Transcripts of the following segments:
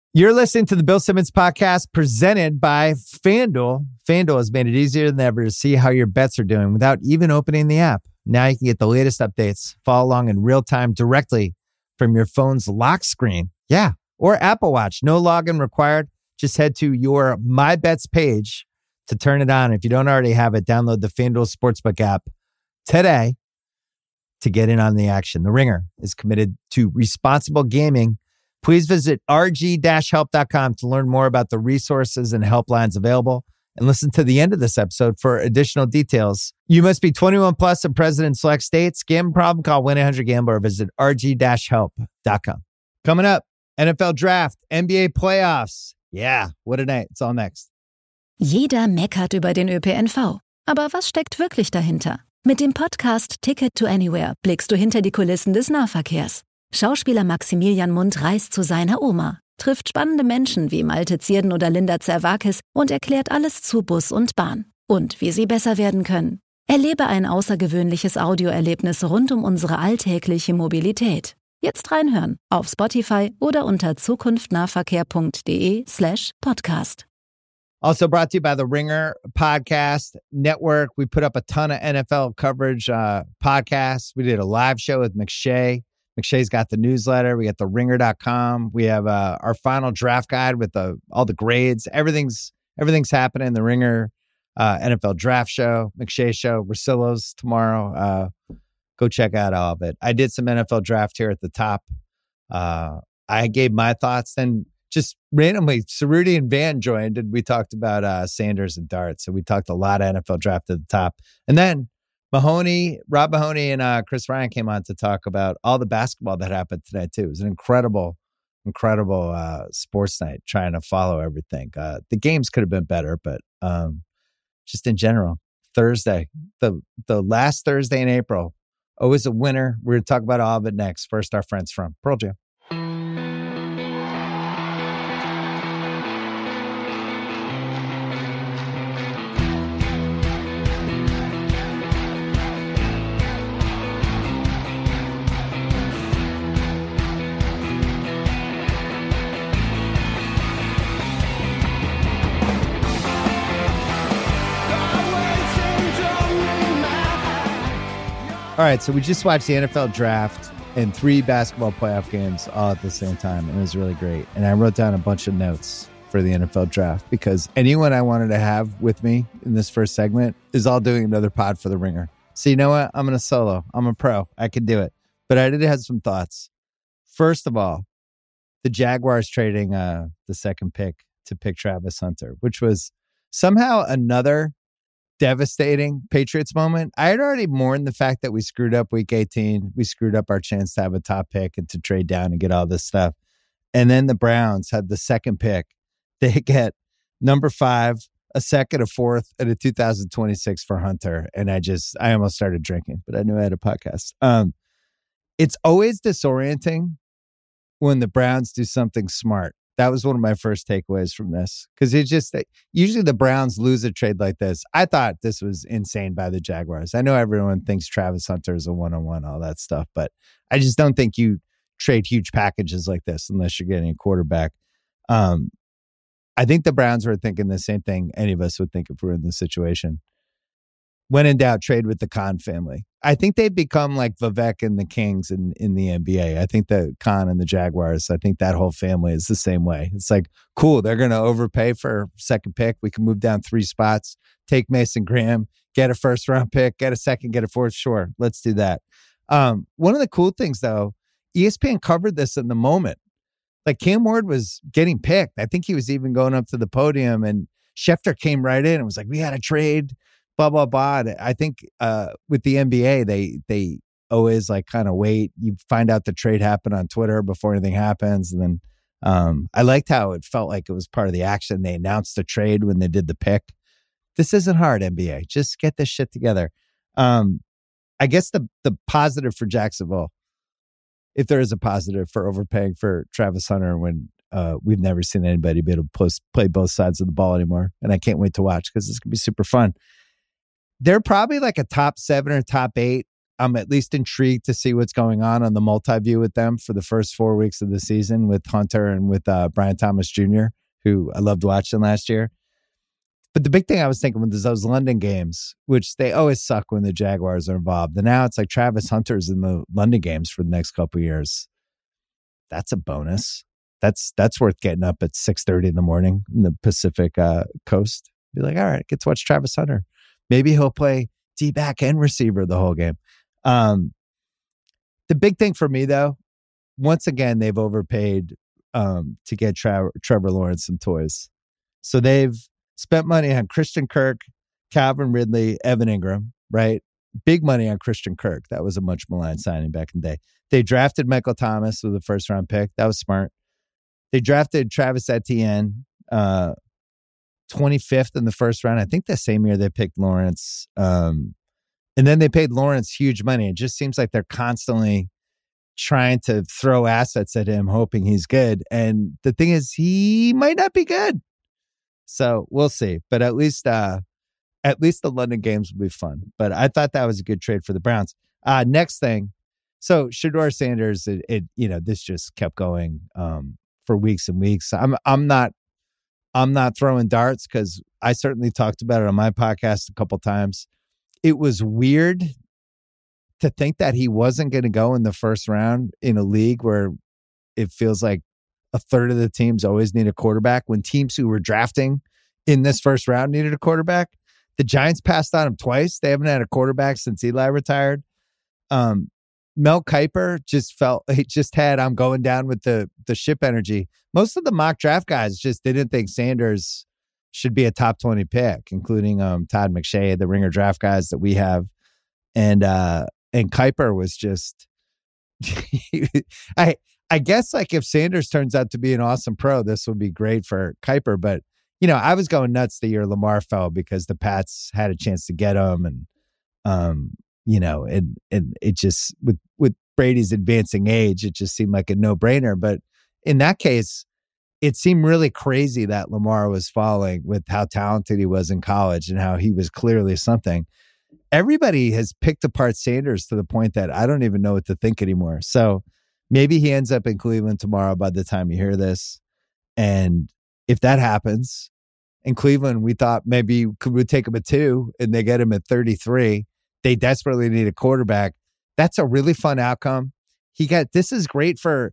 You're listening to the Bill Simmons podcast presented by FanDuel. FanDuel has made it easier than ever to see how your bets are doing without even opening the app. Now you can get the latest updates, follow along in real time directly from your phone's lock screen. Yeah, or Apple Watch. No login required. Just head to your My Bets page to turn it on. If you don't already have it, download the FanDuel Sportsbook app today to get in on the action. The Ringer is committed to responsible gaming. Please visit rg-help.com to learn more about the resources and helplines available and listen to the end of this episode for additional details. You must be 21 plus and present in select states. Gambling problem? Call 1-800-GAMBLER or visit rg-help.com. Coming up, NFL Draft, NBA Playoffs. Yeah, what a night. It's all next. Jeder meckert über den ÖPNV. Aber was steckt wirklich dahinter? Mit dem Podcast Ticket to Anywhere blickst du hinter die Kulissen des Nahverkehrs. Schauspieler Maximilian Mundt reist zu seiner Oma, trifft spannende Menschen wie Malte Zierden oder Linda Zerwakis und erklärt alles zu Bus und Bahn und wie sie besser werden können. Erlebe ein außergewöhnliches Audioerlebnis rund um unsere alltägliche Mobilität. Jetzt reinhören auf Spotify oder unter zukunftnahverkehr.de/podcast. Also brought to you by the Ringer Podcast Network. We put up a ton of NFL coverage podcasts. We did a live show with McShay. McShay's got the newsletter. We got the ringer.com. We have our final draft guide with all the grades. Everything's happening. The Ringer NFL draft show, McShay show, Russillo's tomorrow. Go check out all of it. I did some NFL draft here at the top. I gave my thoughts. Then just randomly, Cerruti and Van joined, and we talked about Sanders and Dart. So we talked a lot of NFL draft at the top. And then Rob Mahoney and Chris Ryan came on to talk about all the basketball that happened tonight too. It was an incredible sports night, trying to follow everything. The games could have been better, but just in general, Thursday, the last Thursday in April, always a winner. We're going to talk about all of it next. First, our friends from Pearl Jam. All right, so we just watched the NFL draft and 3 basketball playoff games all at the same time. It was really great. And I wrote down a bunch of notes for the NFL draft because anyone I wanted to have with me in this first segment is all doing another pod for the Ringer. So you know what? I'm going to solo. I'm a pro. I can do it. But I did have some thoughts. First of all, the Jaguars trading the second pick to pick Travis Hunter, which was somehow another devastating Patriots moment. I had already mourned the fact that we screwed up week 18. We screwed up our chance to have a top pick and to trade down and get all this stuff. And then the Browns had the second pick. They get number 5, a second, a fourth, and a 2026 for Hunter. And I almost started drinking, but I knew I had a podcast. It's always disorienting when the Browns do something smart. That was one of my first takeaways from this because it's just usually the Browns lose a trade like this. I thought this was insane by the Jaguars. I know everyone thinks Travis Hunter is a one-on-one, all that stuff, but I just don't think you trade huge packages like this unless you're getting a quarterback. I think the Browns were thinking the same thing any of us would think if we were in this situation. When in doubt, trade with the Khan family. I think they've become like Vivek and the Kings in the NBA. I think the Khan and the Jaguars, I think that whole family is the same way. It's like, cool, they're going to overpay for second pick. We can move down 3 spots, take Mason Graham, get a first round pick, get a second, get a fourth. Sure, let's do that. One of the cool things, though, ESPN covered this in the moment. Like Cam Ward was getting picked. I think he was even going up to the podium, and Schefter came right in and was like, we had a trade. Blah, blah, blah. I think with the NBA, they always like kind of wait. You find out the trade happened on Twitter before anything happens. And then I liked how it felt like it was part of the action. They announced the trade when they did the pick. This isn't hard, NBA. Just get this shit together. I guess the positive for Jacksonville, if there is a positive for overpaying for Travis Hunter when we've never seen anybody be able to play both sides of the ball anymore. And I can't wait to watch because it's going to be super fun. They're probably like a top 7 or top 8 I'm at least intrigued to see what's going on the multi-view with them for the first 4 weeks of the season with Hunter and with Brian Thomas Jr., who I loved watching last year. But the big thing I was thinking was those London games, which they always suck when the Jaguars are involved. And now it's like Travis Hunter's in the London games for the next couple of years. That's a bonus. That's worth getting up at 6:30 in the morning in the Pacific Coast. Be like, all right, get to watch Travis Hunter. Maybe he'll play D-back and receiver the whole game. The big thing for me, though, once again, they've overpaid to get Trevor Lawrence some toys. So they've spent money on Christian Kirk, Calvin Ridley, Evan Ingram, right? Big money on Christian Kirk. That was a much maligned signing back in the day. They drafted Michael Thomas with a first-round pick. That was smart. They drafted Travis Etienne, 25th in the first round. I think the same year they picked Lawrence. And then they paid Lawrence huge money. It just seems like they're constantly trying to throw assets at him, hoping he's good. And the thing is, he might not be good. So we'll see. But at least the London games will be fun. But I thought that was a good trade for the Browns. Next thing. So Shedeur Sanders, this just kept going for weeks and weeks. I'm not throwing darts because I certainly talked about it on my podcast a couple times. It was weird to think that he wasn't going to go in the first round in a league where it feels like a third of the teams always need a quarterback. When teams who were drafting in this first round needed a quarterback, the Giants passed on him twice. They haven't had a quarterback since Eli retired. Mel Kiper just had I'm going down with the ship energy. Most of the mock draft guys just didn't think Sanders should be a top 20 pick, including Todd McShay, the Ringer draft guys that we have. And Kiper was just I guess like if Sanders turns out to be an awesome pro, this would be great for Kiper. But, I was going nuts the year Lamar fell because the Pats had a chance to get him. And, and it just, with Brady's advancing age, it just seemed like a no-brainer. But in that case, it seemed really crazy that Lamar was falling with how talented he was in college and how he was clearly something. Everybody has picked apart Sanders to the point that I don't even know what to think anymore. So maybe he ends up in Cleveland tomorrow by the time you hear this. And if that happens, in Cleveland, we thought maybe we'd take him at 2 and they get him at 33. They desperately need a quarterback. That's a really fun outcome. This is great for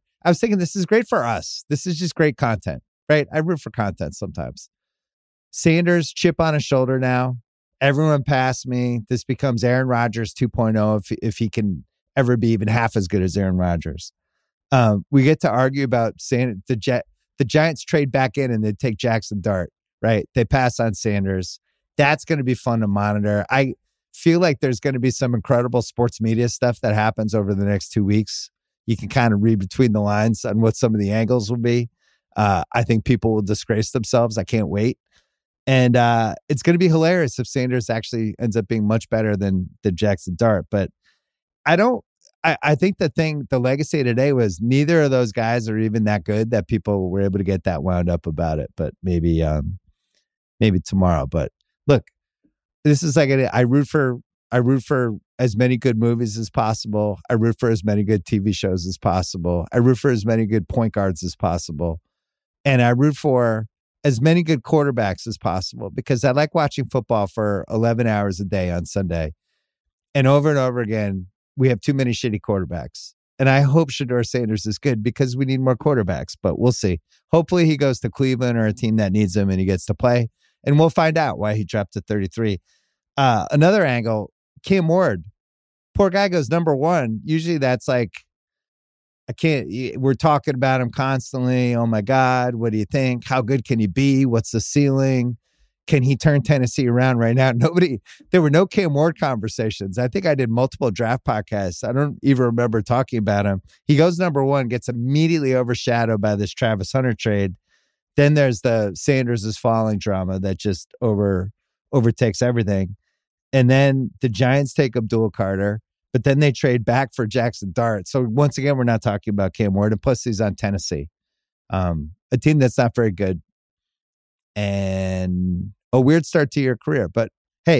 us. This is just great content, right? I root for content sometimes. Sanders, chip on his shoulder now. Everyone passed me. This becomes Aaron Rodgers 2.0 if he can ever be even half as good as Aaron Rodgers. We get to argue about saying the Giants trade back in and they take Jackson Dart, right? They pass on Sanders. That's going to be fun to monitor. I feel like there's going to be some incredible sports media stuff that happens over the next 2 weeks. You can kind of read between the lines on what some of the angles will be. I think people will disgrace themselves. I can't wait. And it's going to be hilarious if Sanders actually ends up being much better than the Jackson Dart. But I think the legacy today was neither of those guys are even that good that people were able to get that wound up about it. But maybe tomorrow. But look, this is like I root for as many good movies as possible. I root for as many good TV shows as possible. I root for as many good point guards as possible. And I root for as many good quarterbacks as possible because I like watching football for 11 hours a day on Sunday. And over again, we have too many shitty quarterbacks. And I hope Shedeur Sanders is good because we need more quarterbacks, but we'll see. Hopefully he goes to Cleveland or a team that needs him and he gets to play. And we'll find out why he dropped to 33. Another angle, Cam Ward. Poor guy goes number 1. Usually that's like, we're talking about him constantly. Oh my God, what do you think? How good can he be? What's the ceiling? Can he turn Tennessee around right now? There were no Cam Ward conversations. I think I did multiple draft podcasts. I don't even remember talking about him. He goes number 1, gets immediately overshadowed by this Travis Hunter trade. Then there's the Sanders is falling drama that just overtakes everything. And then the Giants take Abdul Carter, but then they trade back for Jackson Dart. So once again, we're not talking about Cam Ward. And plus he's on Tennessee, a team that's not very good. And a weird start to your career. But hey,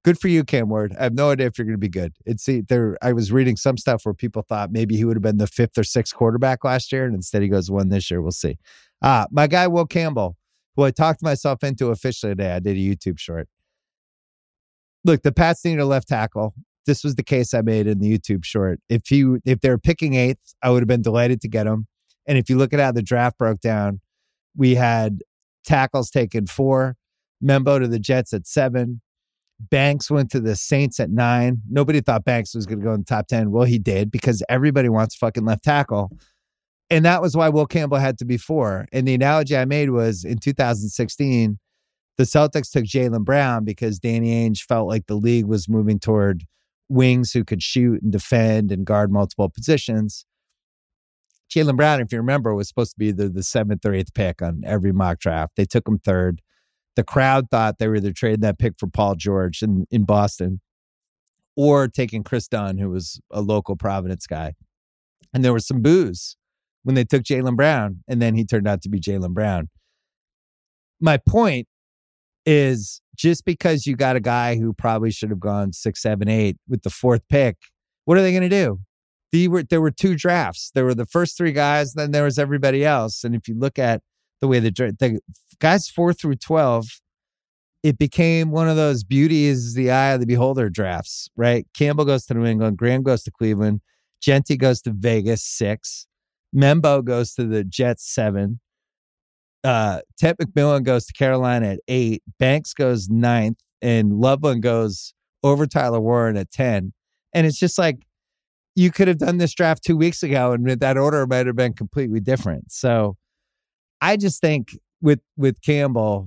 Good for you, Cam Ward. I have no idea if you're going to be good. I was reading some stuff where people thought maybe he would have been the 5th or 6th quarterback last year, and instead he goes 1 this year. We'll see. My guy, Will Campbell, who I talked myself into officially today. I did a YouTube short. Look, the Pats need a left tackle. This was the case I made in the YouTube short. If they were picking 8th, I would have been delighted to get him. And if you look at how the draft broke down, we had tackles taken 4, Membo to the Jets at 7, Banks went to the Saints at 9. Nobody thought Banks was going to go in the top 10. Well, he did, because everybody wants fucking left tackle. And that was why Will Campbell had to be 4. And the analogy I made was in 2016, the Celtics took Jaylen Brown because Danny Ainge felt like the league was moving toward wings who could shoot and defend and guard multiple positions. Jaylen Brown, if you remember, was supposed to be the 7th or 8th pick on every mock draft. They took him 3rd. The crowd thought they were either trading that pick for Paul George in Boston or taking Chris Dunn, who was a local Providence guy. And there was some boos when they took Jaylen Brown, and then he turned out to be Jaylen Brown. My point is, just because you got a guy who probably should have gone 6, 7, 8 with the 4th pick, what are they going to do? There were 2 drafts. There were the first 3 guys, then there was everybody else. And if you look at the way the guys 4 through 12, it became one of those beauty is the eye of the beholder drafts, right? Campbell goes to New England, Graham goes to Cleveland, Genty goes to Vegas 6, Membo goes to the Jets 7, Ted McMillan goes to Carolina at 8, Banks goes 9th, and Loveland goes over Tyler Warren at 10. And it's just like, you could have done this draft 2 weeks ago, and that order might have been completely different. So I just think with Campbell,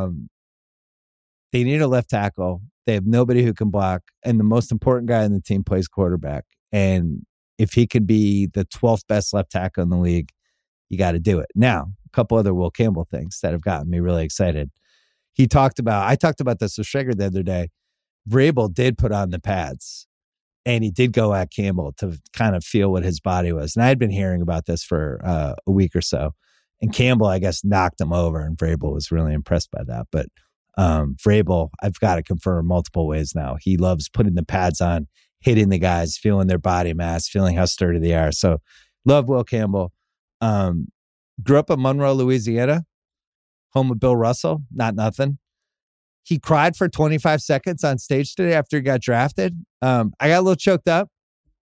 they need a left tackle. They have nobody who can block, and the most important guy in the team plays quarterback. And if he could be the 12th best left tackle in the league, you got to do it. Now, a couple other Will Campbell things that have gotten me really excited. I talked about this with Schrager the other day. Vrabel did put on the pads, and he did go at Campbell to kind of feel what his body was. And I had been hearing about this for a week or so. And Campbell, I guess, knocked him over, and Vrabel was really impressed by that. But Vrabel, I've got to confirm multiple ways now. He loves putting the pads on, hitting the guys, feeling their body mass, feeling how sturdy they are. So love Will Campbell. Grew up in Monroe, Louisiana, home of Bill Russell, not nothing. He cried for 25 seconds on stage today after he got drafted. I got a little choked up.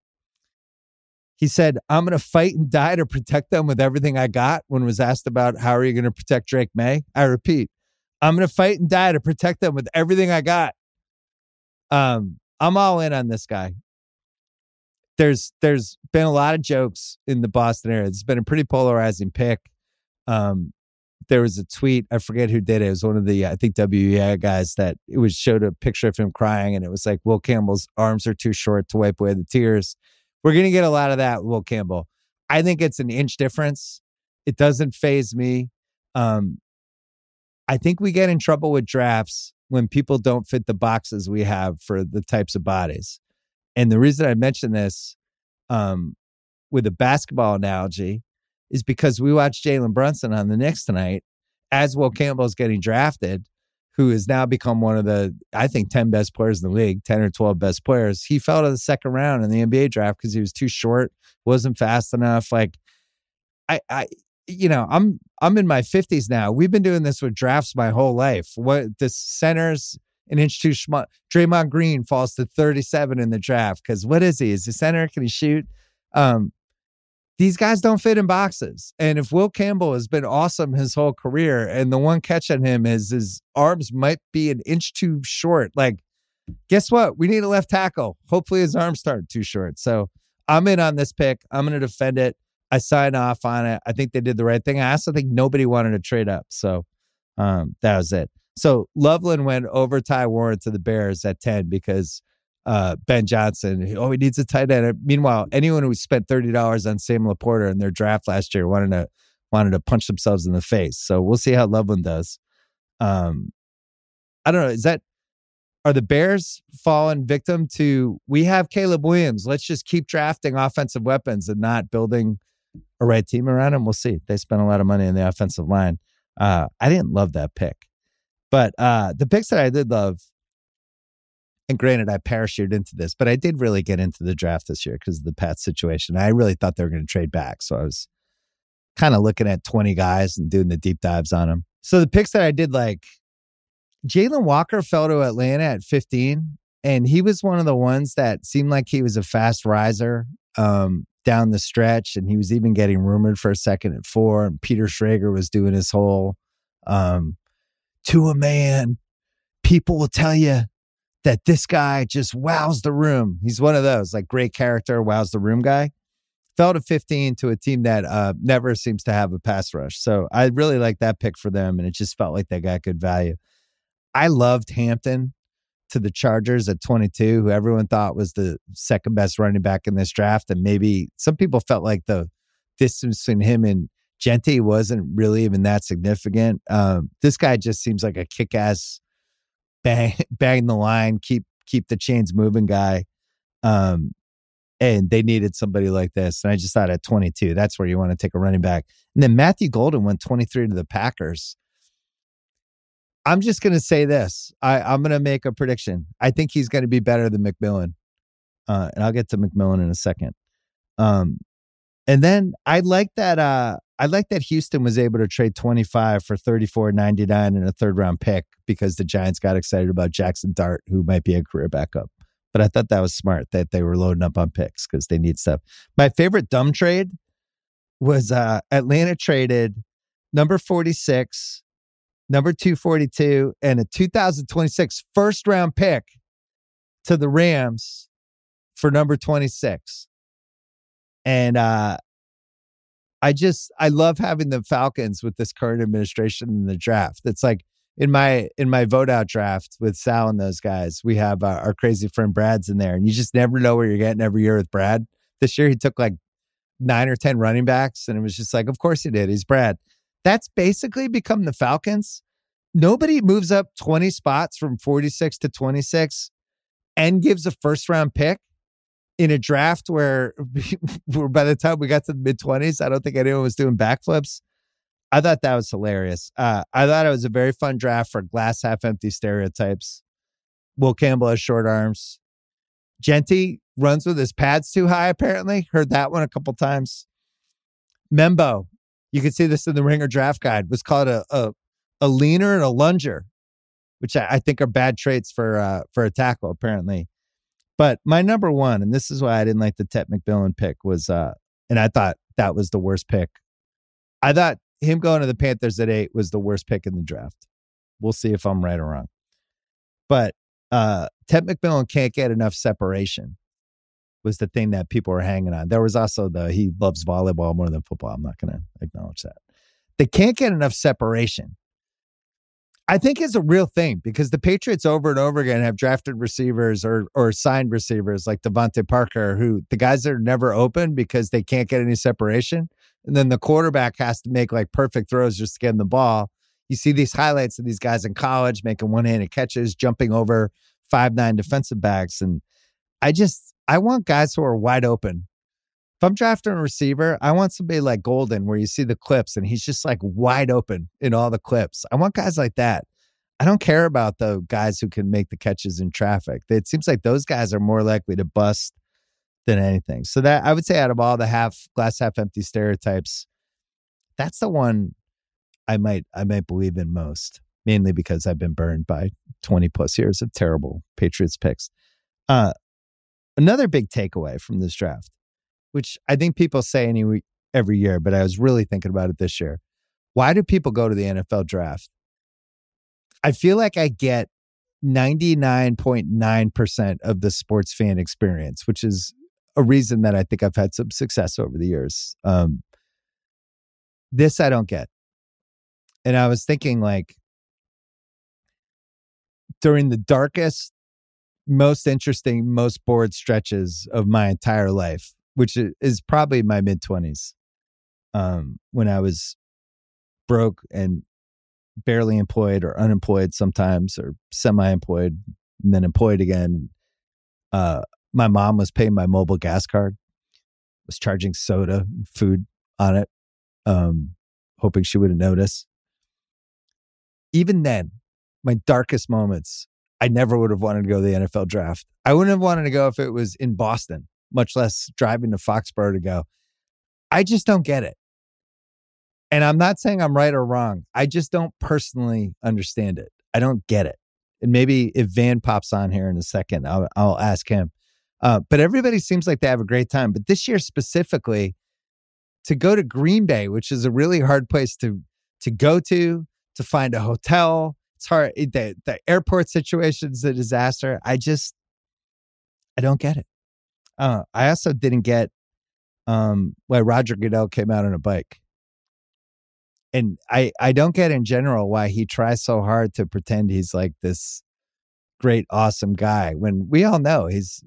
He said, I'm going to fight and die to protect them with everything I got, when was asked about how are you going to protect Drake May. I repeat, I'm going to fight and die to protect them with everything I got. I'm all in on this guy. There's been a lot of jokes in the Boston area. It's been a pretty polarizing pick. There was a tweet, I forget who did it. It was one of the, I think, WEI guys that showed a picture of him crying, and it was like, Will Campbell's arms are too short to wipe away the tears. We're going to get a lot of that, Will Campbell. I think it's an inch difference. It doesn't faze me. I think we get in trouble with drafts when people don't fit the boxes we have for the types of bodies. And the reason I mention this with a basketball analogy is because we watched Jalen Brunson on the Knicks tonight as Will Campbell is getting drafted, who has now become one of the, I think, 10 best players in the league, 10 or 12 best players. He fell to the 2nd round in the NBA draft because he was too short, wasn't fast enough. Like, I'm in my 50s now. We've been doing this with drafts my whole life. What the center's an inch too small. Draymond Green falls to 37 in the draft because what is he? Is he center? Can he shoot? These guys don't fit in boxes. And if Will Campbell has been awesome his whole career, and the one catch on him is his arms might be an inch too short, like, guess what? We need a left tackle. Hopefully his arms aren't too short. So I'm in on this pick. I'm going to defend it. I sign off on it. I think they did the right thing. I also think nobody wanted to trade up. So that was it. So Loveland went over Ty Warren to the Bears at 10 because Ben Johnson, he needs a tight end. Meanwhile, anyone who spent $30 on Sam Laporta in their draft last year wanted to punch themselves in the face. So we'll see how Loveland does. I don't know. Are the Bears falling victim to, we have Caleb Williams, let's just keep drafting offensive weapons and not building a right team around him? We'll see. They spent a lot of money on the offensive line. I didn't love that pick. But the picks that I did love, And granted, I parachuted into this, but I did really get into the draft this year because of the Pats situation. I really thought they were going to trade back. So I was kind of looking at 20 guys and doing the deep dives on them. So the picks that I did, like Jalen Walker fell to Atlanta at 15, and he was one of the ones that seemed like he was a fast riser down the stretch. And he was even getting rumored for a second at 4. And Peter Schrager was doing his whole to a man, people will tell you that this guy just wows the room. He's one of those, like, great character, wows the room guy. Fell to 15 to a team that never seems to have a pass rush. So I really like that pick for them, and it just felt like they got good value. I loved Hampton to the Chargers at 22, who everyone thought was the second best running back in this draft. And maybe some people felt like the distance between him and Gentry wasn't really even that significant. This guy just seems like a kick-ass bang the line, keep the chains moving guy. And they needed somebody like this. And I just thought at 22, that's where you want to take a running back. And then Matthew Golden went 23 to the Packers. I'm just going to say this. I'm going to make a prediction. I think he's going to be better than McMillan. And I'll get to McMillan in a second. And then I like that Houston was able to trade 25 for 34.99 and a third-round pick because the Giants got excited about Jackson Dart, who might be a career backup. But I thought that was smart that they were loading up on picks because they need stuff. My favorite dumb trade was Atlanta traded number 46, number 242, and a 2026 first-round pick to the Rams for number 26. And I love having the Falcons with this current administration in the draft. It's like in my vote out draft with Sal and those guys, we have our crazy friend Brad's in there, and you just never know where you're getting every year with Brad. This year he took like 9 or 10 running backs, and it was just like, of course he did. He's Brad. That's basically become the Falcons. Nobody moves up 20 spots from 46 to 26 and gives a first round pick in a draft where by the time we got to the mid-20s, I don't think anyone was doing backflips. I thought that was hilarious. I thought it was a very fun draft for glass half empty stereotypes. Will Campbell has short arms. Gentry runs with his pads too high, apparently. Heard that one a couple times. Membo, you can see this in the Ringer draft guide, was called a leaner and a lunger, which I think are bad traits for a tackle, apparently. But my number one, and this is why I didn't like the Tet McMillan pick, was, and I thought that was the worst pick. I thought him going to the Panthers at 8 was the worst pick in the draft. We'll see if I'm right or wrong. But Tet McMillan can't get enough separation was the thing that people were hanging on. There was also he loves volleyball more than football. I'm not going to acknowledge that. They can't get enough separation. I think it's a real thing because the Patriots over and over again have drafted receivers or signed receivers like Devontae Parker, who the guys that are never open because they can't get any separation. And then the quarterback has to make like perfect throws just to get in the ball. You see these highlights of these guys in college making one-handed catches, jumping over 5'9" defensive backs. And I want guys who are wide open. If I'm drafting a receiver, I want somebody like Golden where you see the clips and he's just like wide open in all the clips. I want guys like that. I don't care about the guys who can make the catches in traffic. It seems like those guys are more likely to bust than anything. So that I would say out of all the glass half empty stereotypes, that's the one I might believe in most, mainly because I've been burned by 20 plus years of terrible Patriots picks. Another big takeaway from this draft, which I think people say every year, but I was really thinking about it this year. Why do people go to the NFL draft? I feel like I get 99.9% of the sports fan experience, which is a reason that I think I've had some success over the years. This I don't get. And I was thinking, like, during the darkest, most interesting, most bored stretches of my entire life, which is probably my mid-20s, when I was broke and barely employed or unemployed sometimes or semi-employed and then employed again. My mom was paying my mobile gas card, was charging soda and food on it, hoping she wouldn't notice. Even then, my darkest moments, I never would have wanted to go to the NFL draft. I wouldn't have wanted to go if it was in Boston, much less driving to Foxborough to go. I just don't get it. And I'm not saying I'm right or wrong. I just don't personally understand it. I don't get it. And maybe if Van pops on here in a second, I'll ask him. But everybody seems like they have a great time. But this year specifically, to go to Green Bay, which is a really hard place to go to find a hotel. It's hard. The airport situation is a disaster. I don't get it. I also didn't get why Roger Goodell came out on a bike. And I don't get in general why he tries so hard to pretend he's like this great, awesome guy when we all know he's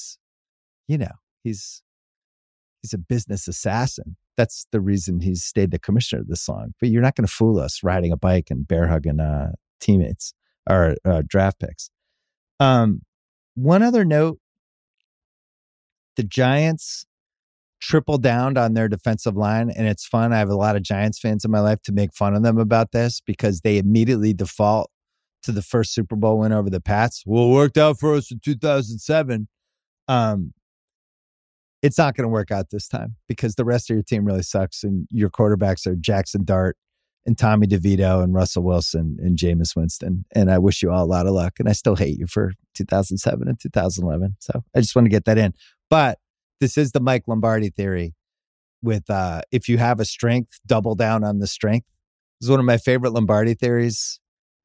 a business assassin. That's the reason he's stayed the commissioner of this long. But you're not going to fool us riding a bike and bear hugging teammates or draft picks. One other note, the Giants triple down on their defensive line, and it's fun. I have a lot of Giants fans in my life to make fun of them about this because they immediately default to the first Super Bowl win over the Pats. Well, it worked out for us in 2007. It's not going to work out this time because the rest of your team really sucks, and your quarterbacks are Jackson Dart and Tommy DeVito and Russell Wilson and Jameis Winston. And I wish you all a lot of luck. And I still hate you for 2007 and 2011. So I just want to get that in. But this is the Mike Lombardi theory with if you have a strength, double down on the strength. This is one of my favorite Lombardi theories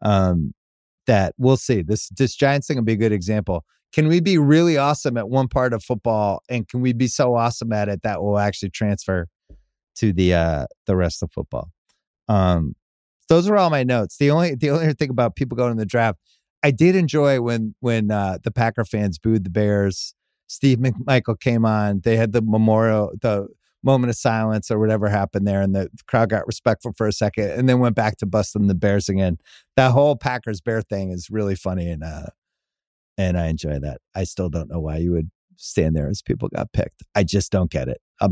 that we'll see. This Giants thing will be a good example. Can we be really awesome at one part of football, and can we be so awesome at it that will actually transfer to the rest of football? Those are all my notes. The only thing about people going to the draft, I did enjoy when the Packer fans booed the Bears. Steve McMichael came on. They had the moment of silence or whatever happened there, and the crowd got respectful for a second, and then went back to busting the Bears again. That whole Packers Bear thing is really funny, and I enjoy that. I still don't know why you would stand there as people got picked. I just don't get it. I'm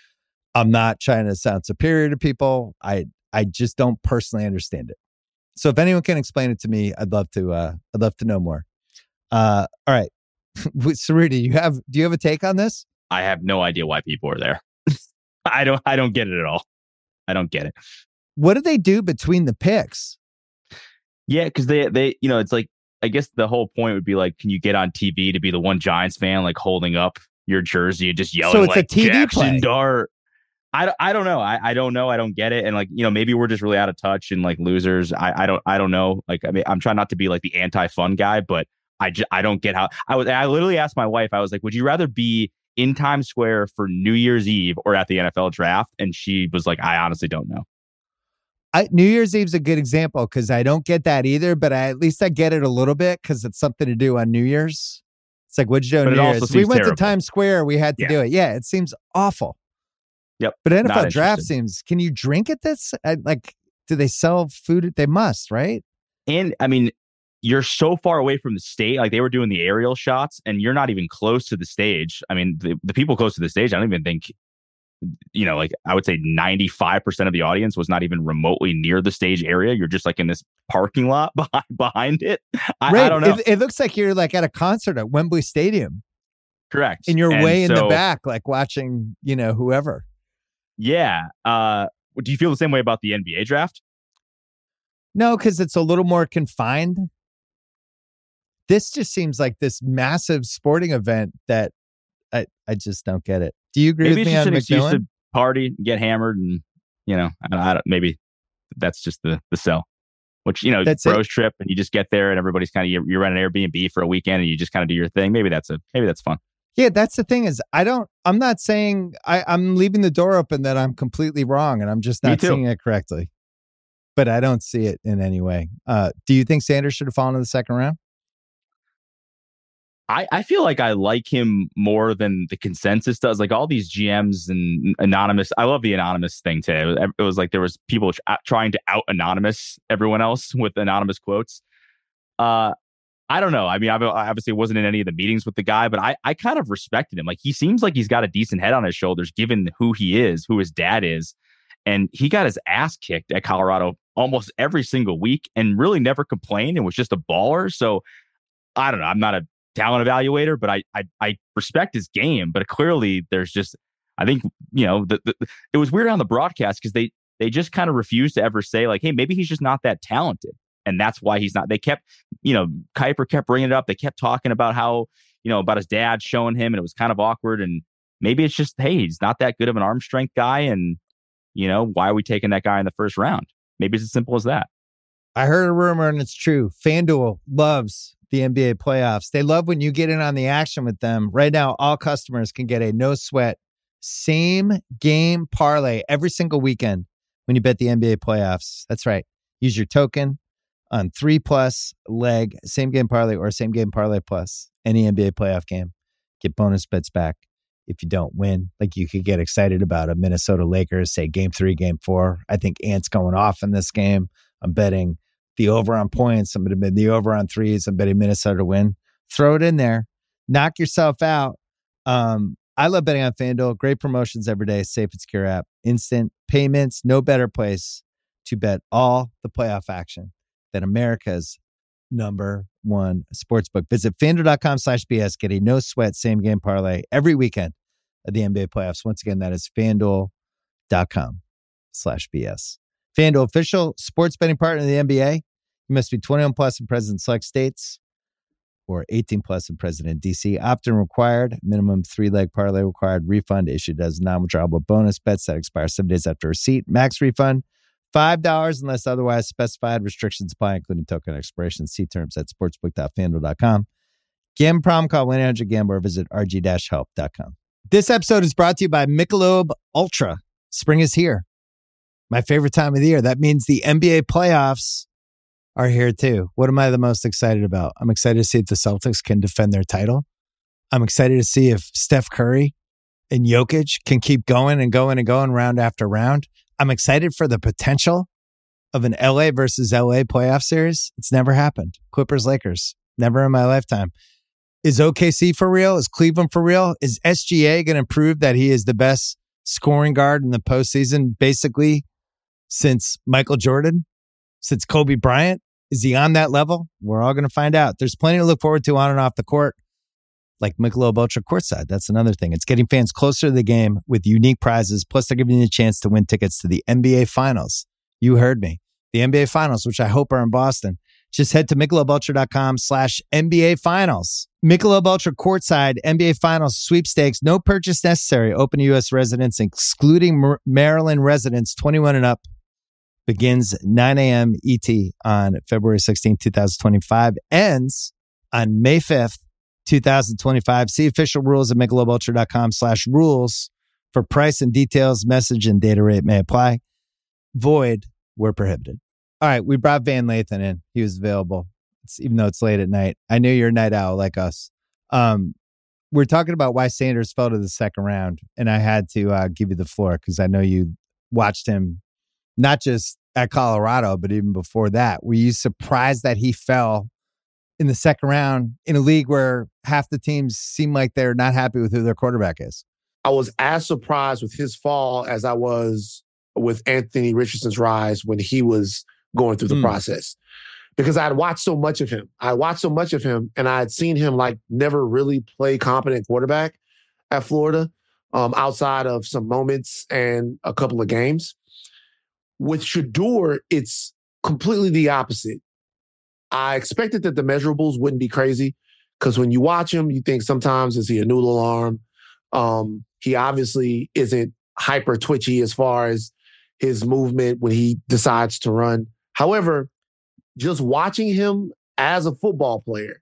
not trying to sound superior to people. I just don't personally understand it. So if anyone can explain it to me, I'd love to know more. All right. Sarudi, do you have a take on this? I have no idea why people are there. I don't get it at all. I don't get it. What do they do between the picks? Yeah, because they it's like, I guess the whole point would be like, can you get on TV to be the one Giants fan like holding up your jersey and just yelling, so it's like a TV Jackson play. Dart. I don't know. I don't know. I don't get it. And like, maybe we're just really out of touch and like losers. I don't know. Like, I mean, I'm trying not to be like the anti-fun guy, but I don't get how I literally asked my wife, I was like, would you rather be in Times Square for New Year's Eve or at the NFL draft? And she was like, I honestly don't know. New Year's Eve's a good example because I don't get that either, but at least I get it a little bit because it's something to do on New Year's. It's like, what'd you do on New Year's? We went to Times Square. We had to do it. Yeah, it seems awful. Yep. But NFL draft seems, can you drink at this? Like, do they sell food? They must, right? And I mean, you're so far away from the stage. Like, they were doing the aerial shots and you're not even close to the stage. I mean, the people close to the stage, I don't even think, like I would say 95% of the audience was not even remotely near the stage area. You're just like in this parking lot behind it. I don't know. It looks like you're like at a concert at Wembley Stadium. Correct. And you're way in the back, like watching, whoever. Yeah. Do you feel the same way about the NBA draft? No, because it's a little more confined. This just seems like this massive sporting event that I just don't get it. Do you agree with me on McMillan? Excuse to party, get hammered, and I don't. Maybe that's just the sell. Which that's bros trip, and you just get there, and everybody's kind of you're renting an Airbnb for a weekend, and you just kind of do your thing. Maybe that's fun. Yeah, that's the thing is I'm not saying I'm leaving the door open that I'm completely wrong, and I'm just not seeing it correctly. But I don't see it in any way. Do you think Sanders should have fallen in the second round? I feel like I like him more than the consensus does. Like all these GMs and anonymous. I love the anonymous thing too. It was like there was people trying to out anonymous everyone else with anonymous quotes. I don't know. I mean, I obviously wasn't in any of the meetings with the guy, but I kind of respected him. Like he seems like he's got a decent head on his shoulders, given who he is, who his dad is. And he got his ass kicked at Colorado almost every single week and really never complained and was just a baller. So I don't know. I'm not a talent evaluator, but I respect his game. But clearly, there's just, I think, it was weird on the broadcast because they just kind of refused to ever say like, hey, maybe he's just not that talented. And that's why he's not. They kept, Kuiper kept bringing it up. They kept talking about how, about his dad showing him, and it was kind of awkward. And maybe it's just, hey, he's not that good of an arm strength guy. And, why are we taking that guy in the first round? Maybe it's as simple as that. I heard a rumor, and it's true. FanDuel loves the NBA playoffs. They love when you get in on the action with them. Right now, all customers can get a no sweat same game parlay every single weekend when you bet the NBA playoffs. That's right. Use your token on 3+ leg, same game parlay or same game parlay plus any NBA playoff game. Get bonus bets back if you don't win. Like you could get excited about a Minnesota Lakers, say game 3, game 4. I think Ant's going off in this game. I'm betting the over on points. I'm going to bet the over on threes. I'm betting Minnesota to win. Throw it in there. Knock yourself out. I love betting on FanDuel. Great promotions every day. Safe and secure app. Instant payments. No better place to bet all the playoff action than America's #1 sportsbook. Visit FanDuel.com/BS. Get a no sweat same game parlay every weekend of the NBA playoffs. Once again, that is FanDuel.com/BS. FanDuel, official sports betting partner of the NBA. You must be 21 plus and present in select states, or 18 plus and present in DC. Opt-in required. Minimum 3-leg parlay required. Refund issued as non-withdrawable bonus bets that expire 7 days after receipt. Max refund $5 unless otherwise specified. Restrictions apply, including token expiration. See terms at sportsbook.fanduel.com. Gambling problem? Call 1-800-GAMBLER or visit rg-help.com. This episode is brought to you by Michelob Ultra. Spring is here. My favorite time of the year. That means the NBA playoffs are here too. What am I the most excited about? I'm excited to see if the Celtics can defend their title. I'm excited to see if Steph Curry and Jokic can keep going and going and going round after round. I'm excited for the potential of an LA versus LA playoff series. It's never happened. Clippers, Lakers, never in my lifetime. Is OKC for real? Is Cleveland for real? Is SGA going to prove that he is the best scoring guard in the postseason, basically since Michael Jordan, since Kobe Bryant? Is he on that level? We're all going to find out. There's plenty to look forward to on and off the court, like Michelob Ultra courtside. That's another thing. It's getting fans closer to the game with unique prizes. Plus, they're giving you a chance to win tickets to the NBA Finals. You heard me. The NBA Finals, which I hope are in Boston. Just head to MichelobUltra.com/NBA Finals. Michelob Ultra courtside NBA Finals sweepstakes. No purchase necessary. Open to U.S. residents, excluding Maryland residents 21 and up. Begins 9 a.m. ET on February 16, 2025. Ends on May 5th, 2025. See official rules at MichelobUltra.com/rules for price and details. Message and data rate may apply. Void where prohibited. All right, we brought Van Lathan in. He was available, even though it's late at night. I knew you're a night owl like us. We're talking about why Sanders fell to the second round, and I had to give you the floor because I know you watched him not just at Colorado, but even before that. Were you surprised that he fell in the second round in a league where half the teams seem like they're not happy with who their quarterback is? I was as surprised with his fall as I was with Anthony Richardson's rise when he was going through the process. Because I had watched so much of him. And I had seen him like never really play competent quarterback at Florida outside of some moments and a couple of games. With Shedeur, it's completely the opposite. I expected that the measurables wouldn't be crazy because when you watch him, you think sometimes, is he a noodle arm? He obviously isn't hyper twitchy as far as his movement when he decides to run. However, just watching him as a football player,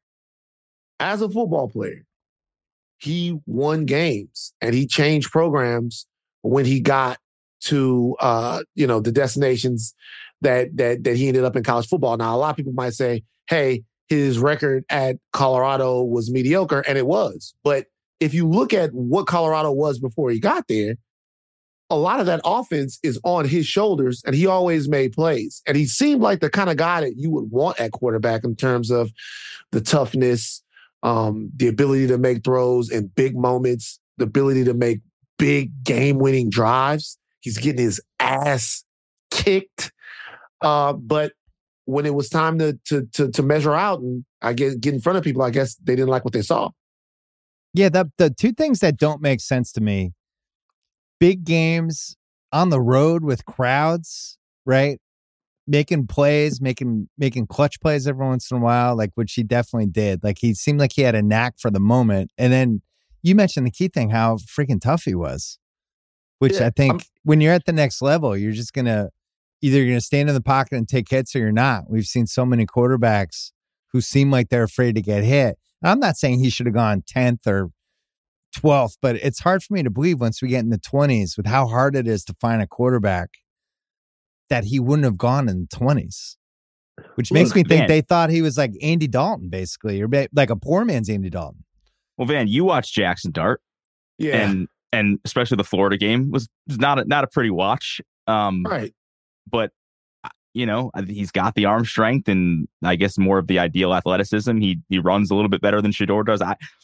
he won games and he changed programs when he got to the destinations that he ended up in college football. Now, a lot of people might say, hey, his record at Colorado was mediocre, and it was. But if you look at what Colorado was before he got there, a lot of that offense is on his shoulders, and he always made plays. And he seemed like the kind of guy that you would want at quarterback in terms of the toughness, the ability to make throws in big moments, the ability to make big game-winning drives. He's getting his ass kicked. But when it was time to measure out and get in front of people, I guess they didn't like what they saw. Yeah, the two things that don't make sense to me: big games on the road with crowds, right? Making plays, making clutch plays every once in a while, like which he definitely did. Like he seemed like he had a knack for the moment. And then you mentioned the key thing, how freaking tough he was, which I think when you're at the next level, you're just either you're gonna stand in the pocket and take hits or you're not. We've seen so many quarterbacks who seem like they're afraid to get hit. And I'm not saying he should have gone 10th or 12th, but it's hard for me to believe once we get in the 20s with how hard it is to find a quarterback that he wouldn't have gone in the 20s, which makes me think they thought he was like Andy Dalton, basically, or like a poor man's Andy Dalton. Well, Van, you watched Jackson Dart, and especially the Florida game was not a pretty watch, right? But he's got the arm strength and I guess more of the ideal athleticism. He runs a little bit better than Shedeur does.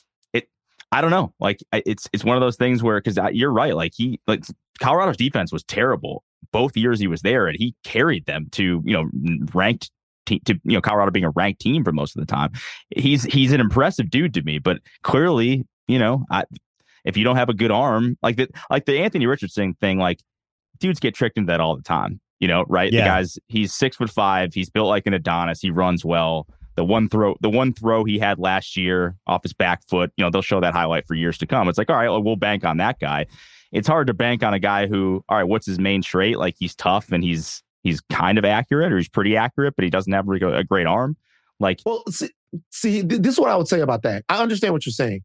I don't know. Like it's one of those things where, because you're right. Like Colorado's defense was terrible both years he was there, and he carried them to ranked to Colorado being a ranked team for most of the time. He's an impressive dude to me, but clearly if you don't have a good arm, like the Anthony Richardson thing, like dudes get tricked into that all the time. Right? Yeah. The guy's he's 6'5", he's built like an Adonis, he runs well. The one throw he had last year off his back foot, they'll show that highlight for years to come. It's like, all right, well, we'll bank on that guy. It's hard to bank on a guy who, all right, what's his main trait? Like he's tough and he's kind of accurate, or he's pretty accurate, but he doesn't have a great arm. Like, well, see, this is what I would say about that. I understand what you're saying.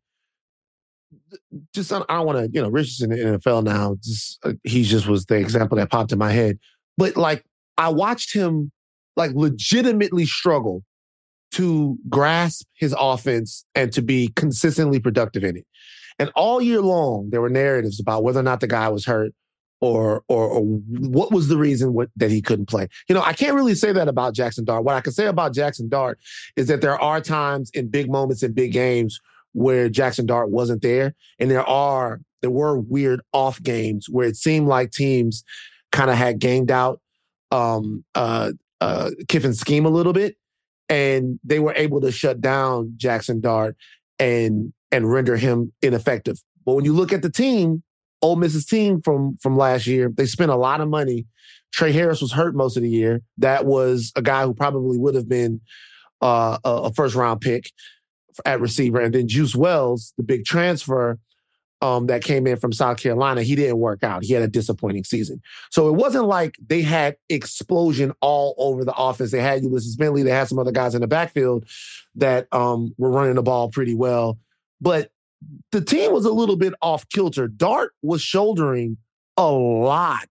Just I don't want to, Richardson in the NFL now. He just was the example that popped in my head. But like, I watched him like legitimately struggle to grasp his offense and to be consistently productive in it. And all year long, there were narratives about whether or not the guy was hurt or what was the reason that he couldn't play. I can't really say that about Jackson Dart. What I can say about Jackson Dart is that there are times in big moments in big games where Jackson Dart wasn't there. And there were weird off games where it seemed like teams kind of had gamed out Kiffin's scheme a little bit. And they were able to shut down Jackson Dart and render him ineffective. But when you look at the team, Ole Miss's team from last year, they spent a lot of money. Trey Harris was hurt most of the year. That was a guy who probably would have been a first-round pick at receiver. And then Juice Wells, the big transfer that came in from South Carolina, he didn't work out. He had a disappointing season. So it wasn't like they had explosion all over the offense. They had Ulysses Bentley. They had some other guys in the backfield that were running the ball pretty well. But the team was a little bit off kilter. Dart was shouldering a lot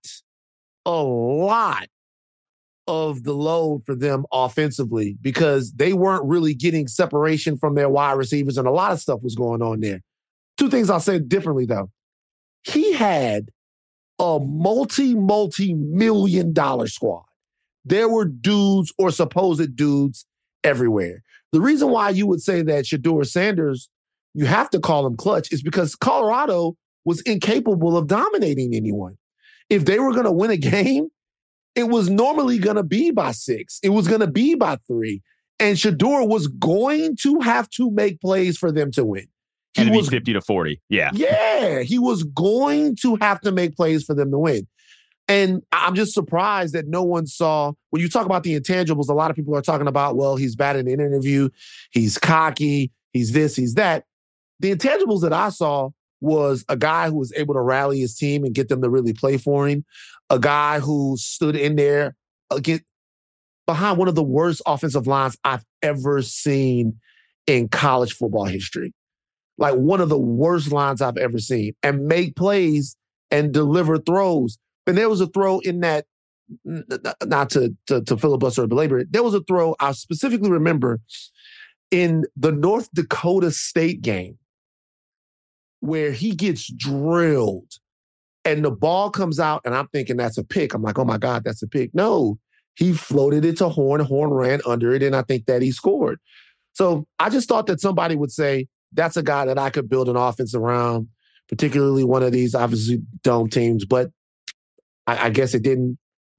of the load for them offensively because they weren't really getting separation from their wide receivers, and a lot of stuff was going on there. Two things I'll say differently, though. He had a multi-million-dollar squad. There were dudes or supposed dudes everywhere. The reason why you would say that Shedeur Sanders, you have to call him clutch, is because Colorado was incapable of dominating anyone. If they were going to win a game, it was normally going to be by 6. It was going to be by 3. And Shedeur was going to have to make plays for them to win. He was 50-40. Yeah. Yeah. He was going to have to make plays for them to win. And I'm just surprised that no one saw, when you talk about the intangibles, a lot of people are talking about, well, he's bad in an interview. He's cocky. He's this, he's that. The intangibles that I saw was a guy who was able to rally his team and get them to really play for him. A guy who stood in there behind one of the worst offensive lines I've ever seen in college football history. Like one of the worst lines I've ever seen, and make plays and deliver throws. And there was a throw in that, not to filibuster or belabor it, there was a throw I specifically remember in the North Dakota State game where he gets drilled and the ball comes out and I'm thinking that's a pick. I'm like, oh my God, that's a pick. No, he floated it to Horn. Horn ran under it, and I think that he scored. So I just thought that somebody would say, that's a guy that I could build an offense around, particularly one of these obviously dome teams. But I guess it didn't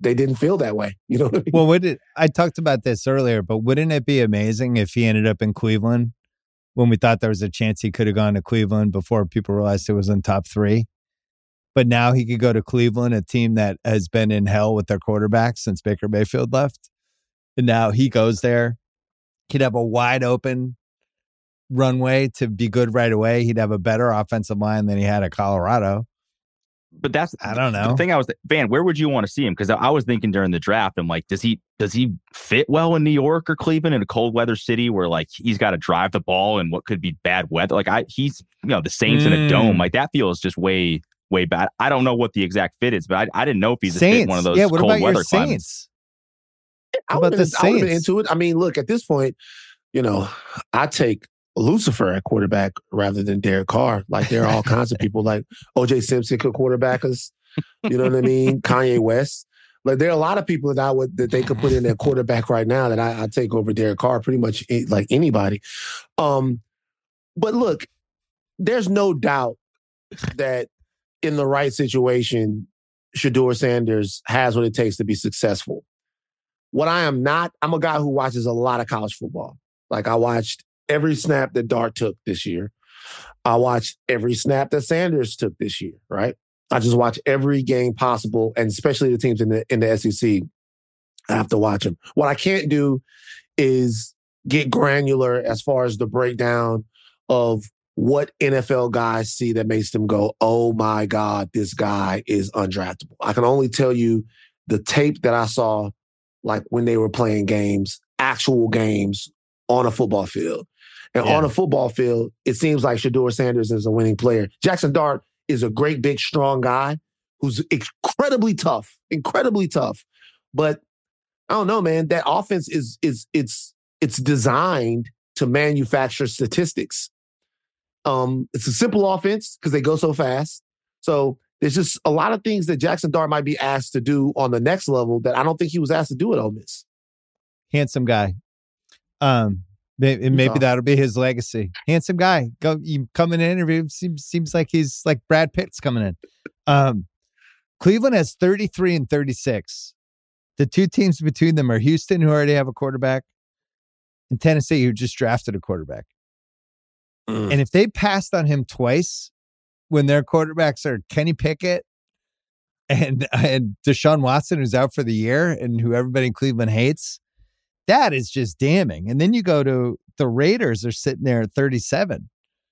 they didn't feel that way. You know what I mean? Well, I talked about this earlier, but wouldn't it be amazing if he ended up in Cleveland when we thought there was a chance he could have gone to Cleveland before people realized it was in top 3? But now he could go to Cleveland, a team that has been in hell with their quarterback since Baker Mayfield left. And now he goes there. He'd have a wide open runway to be good right away. He'd have a better offensive line than he had at Colorado. But I don't know. The thing Van, where would you want to see him? Because I was thinking during the draft, I'm like, does he fit well in New York or Cleveland, in a cold weather city where like he's got to drive the ball in what could be bad weather? Like he's the Saints in a dome, like that feels just way bad. I don't know what the exact fit is, but I didn't know if he's a fit in one of those what cold about weather your climates. Saints? I would have been into it. I mean, look, at this point, I take Lucifer at quarterback rather than Derek Carr. Like there are all kinds of people like O.J. Simpson could quarterback us. You know what I mean? Kanye West. Like there are a lot of people that they could put in their quarterback right now that I take over Derek Carr pretty much like anybody. But look, there's no doubt that in the right situation, Shedeur Sanders has what it takes to be successful. What I am not, I'm a guy who watches a lot of college football. Like I watched every snap that Dart took this year. I watched every snap that Sanders took this year, right? I just watch every game possible, and especially the teams in the SEC. I have to watch them. What I can't do is get granular as far as the breakdown of what NFL guys see that makes them go, oh my God, this guy is undraftable. I can only tell you the tape that I saw, like when they were playing games, actual games on a football field. And on a football field, it seems like Shedeur Sanders is a winning player. Jackson Dart is a great, big, strong guy who's incredibly tough. But I don't know, man. That offense it's designed to manufacture statistics. It's a simple offense because they go so fast. So there's just a lot of things that Jackson Dart might be asked to do on the next level that I don't think he was asked to do at Ole Miss. Handsome guy. Maybe that'll be his legacy. Handsome guy. You come in an interview. Seems like he's like Brad Pitt's coming in. Cleveland has 33 and 36. The two teams between them are Houston, who already have a quarterback, and Tennessee, who just drafted a quarterback. And if they passed on him twice when their quarterbacks are Kenny Pickett and Deshaun Watson, who's out for the year and who everybody in Cleveland hates, that is just damning. And then you go to the Raiders are sitting there at 37.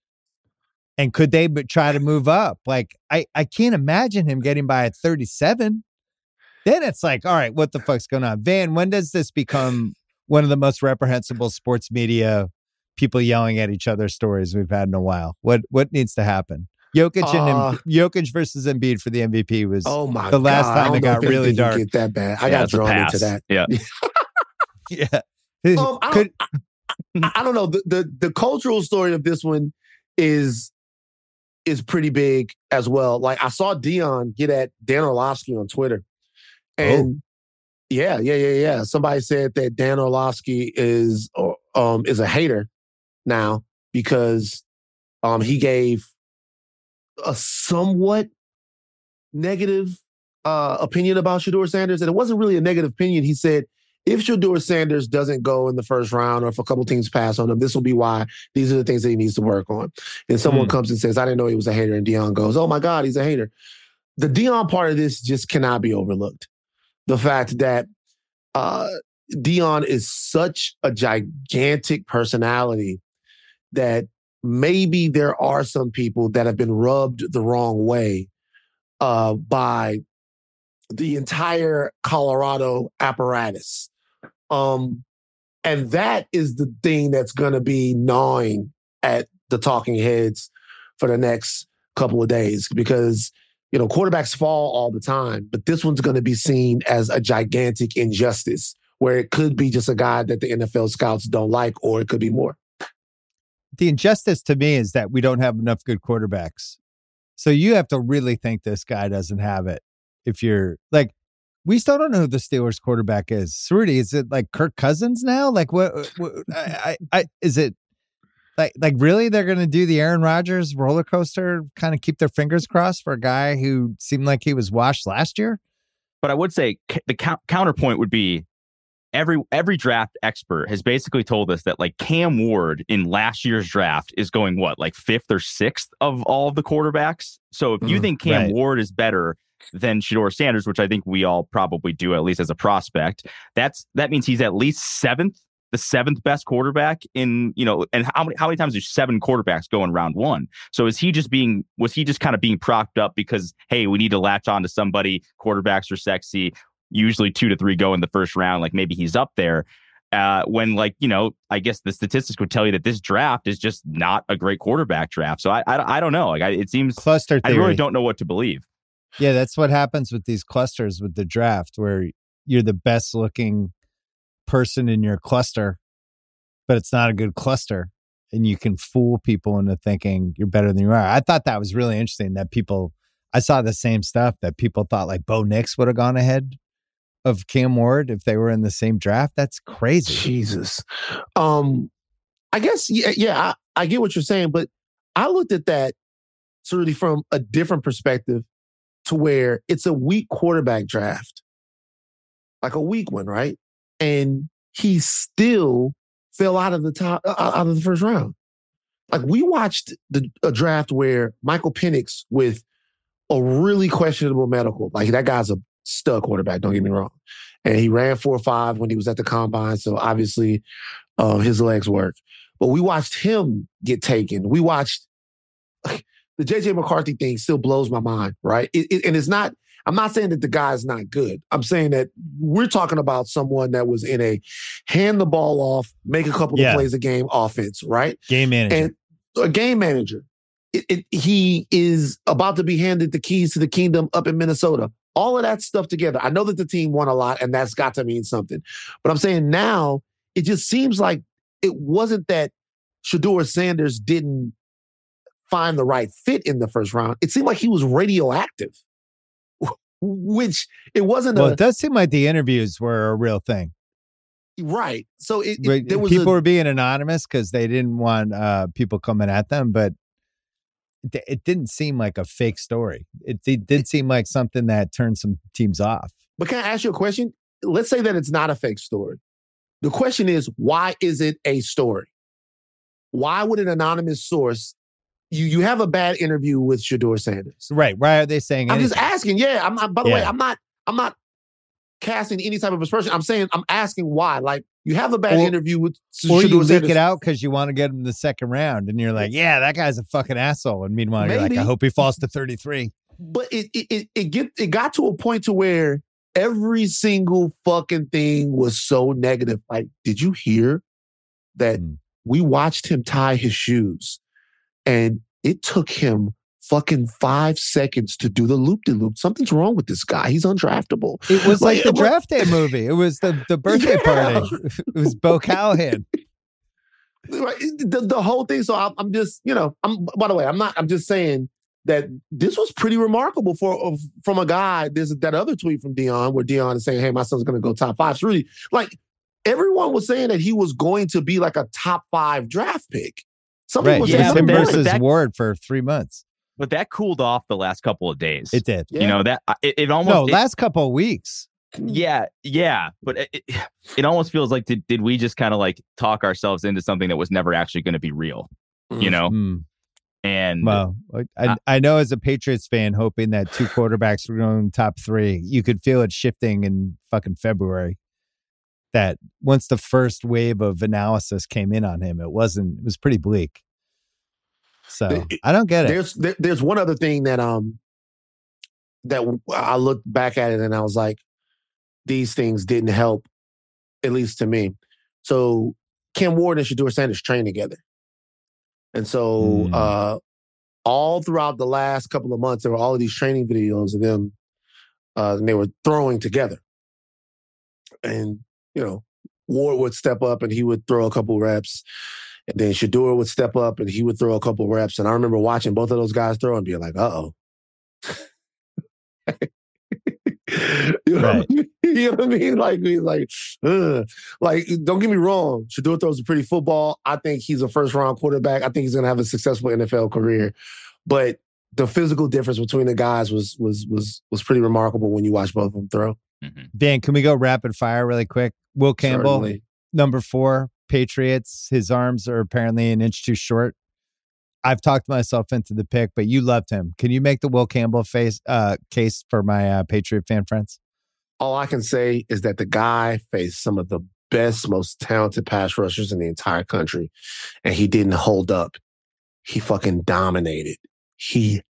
And could they try to move up? Like, I can't imagine him getting by at 37. Then it's like, all right, what the fuck's going on? Van, when does this become one of the most reprehensible sports media people yelling at each other stories we've had in a while? What needs to happen? Jokic versus Embiid for the MVP was the last time it got really dark. Get that bad. I got drawn into that. Yeah. Yeah. I don't know. The cultural story of this one is pretty big as well. Like I saw Dion get at Dan Orlovsky on Twitter. And yeah. Somebody said that Dan Orlovsky is a hater now because he gave a somewhat negative opinion about Shedeur Sanders. And it wasn't really a negative opinion. He said, if Shedeur Sanders doesn't go in the first round, or if a couple teams pass on him, this will be why. These are the things that he needs to work on. And someone comes and says, I didn't know he was a hater. And Dion goes, oh my God, he's a hater. The Dion part of this just cannot be overlooked. The fact that Dion is such a gigantic personality that maybe there are some people that have been rubbed the wrong way by the entire Colorado apparatus. And that is the thing that's going to be gnawing at the talking heads for the next couple of days because, quarterbacks fall all the time, but this one's going to be seen as a gigantic injustice where it could be just a guy that the NFL scouts don't like, or it could be more. The injustice to me is that we don't have enough good quarterbacks. So you have to really think this guy doesn't have it. If you're like, we still don't know who the Steelers quarterback is. Cerruti, is it like Kirk Cousins now? Like what is it like really they're going to do the Aaron Rodgers roller coaster, kind of keep their fingers crossed for a guy who seemed like he was washed last year? But I would say the counterpoint would be every draft expert has basically told us that like Cam Ward in last year's draft is going like 5th or 6th of all of the quarterbacks. So if you think Cam Ward is better than Shedeur Sanders, which I think we all probably do, at least as a prospect, that means he's at least 7th, the 7th best quarterback in, and how many times do 7 quarterbacks go in round 1? So was he just kind of being propped up because, hey, we need to latch on to somebody, quarterbacks are sexy, usually 2 to 3 go in the first round, like maybe he's up there, when I guess the statistics would tell you that this draft is just not a great quarterback draft. So I don't know. Like it seems cluster theory. I really don't know what to believe. Yeah, that's what happens with these clusters with the draft, where you're the best looking person in your cluster, but it's not a good cluster, and you can fool people into thinking you're better than you are. I thought that was really interesting that I saw the same stuff, that people thought like Bo Nix would have gone ahead of Cam Ward if they were in the same draft. That's crazy. Jesus. I guess, I get what you're saying, but I looked at that sort of from a different perspective, to where it's a weak quarterback draft, like a weak one, right? And he still fell out of the first round. Like we watched a draft where Michael Penix with a really questionable medical, like that guy's a stud quarterback, don't get me wrong. And he ran 4.5 when he was at the combine. So obviously his legs work. But we watched him get taken. We watched the J.J. McCarthy thing still blows my mind, right? And it's not, I'm not saying that the guy's not good. I'm saying that we're talking about someone that was in a hand the ball off, make a couple of plays a game offense, right? Game manager. And a game manager. He is about to be handed the keys to the kingdom up in Minnesota. All of that stuff together. I know that the team won a lot, and that's got to mean something. But I'm saying now, it just seems like it wasn't that Shedeur Sanders didn't find the right fit in the first round. It seemed like he was radioactive, which it wasn't. Well, it does seem like the interviews were a real thing. Right. So people were being anonymous because they didn't want people coming at them, but it didn't seem like a fake story. It did seem like something that turned some teams off. But can I ask you a question? Let's say that it's not a fake story. The question is, why is it a story? Why would an anonymous source, you have a bad interview with Shedeur Sanders. Right. Why are they saying anything? I'm just asking. Yeah. I'm not, by the way, I'm not casting any type of aspersion. I'm asking why. Like, you have a bad interview with Shedeur Sanders. Or you leak it out because you want to get him the second round, and you're like, yeah, that guy's a fucking asshole. And meanwhile, you're like, I hope he falls to 33. But it got to a point to where every single fucking thing was so negative. Like, did you hear that we watched him tie his shoes, and it took him fucking 5 seconds to do the loop-de-loop. Something's wrong with this guy. He's undraftable. It was like the Draft Day movie. It was the birthday party. It was Bo Callahan. The whole thing. So I'm just, by the way, I'm just saying that this was pretty remarkable from a guy. There's that other tweet from Deion where Deion is saying, hey, my son's going to go top 5. It's really like everyone was saying that he was going to be like a top 5 draft pick. Something was him versus Ward for 3 months. But that cooled off the last couple of days. It did. Yeah. That it almost last couple of weeks. Yeah. But it almost feels like did we just kind of like talk ourselves into something that was never actually going to be real? And well, I know as a Patriots fan, hoping that 2 quarterbacks were going top 3, you could feel it shifting in fucking February. That once the first wave of analysis came in on him, it was pretty bleak. So I don't get it. There's one other thing that I looked back at it and I was like, these things didn't help, at least to me. So Cam Ward and Shedeur Sanders train together. And so all throughout the last couple of months, there were all of these training videos of them, and they were throwing together. And, Ward would step up and he would throw a couple reps. And then Shedeur would step up and he would throw a couple reps. And I remember watching both of those guys throw and being like, uh-oh. You know what I mean? Like, he's like, ugh. Like, don't get me wrong. Shedeur throws a pretty football. I think he's a first-round quarterback. I think he's going to have a successful NFL career. But the physical difference between the guys was pretty remarkable when you watch both of them throw. Mm-hmm. Dan, can we go rapid fire really quick? Will Campbell, certainly. Number 4, Patriots. His arms are apparently an inch too short. I've talked myself into the pick, but you loved him. Can you make the Will Campbell case for my Patriot fan friends? All I can say is that the guy faced some of the best, most talented pass rushers in the entire country, and he didn't hold up. He fucking dominated. He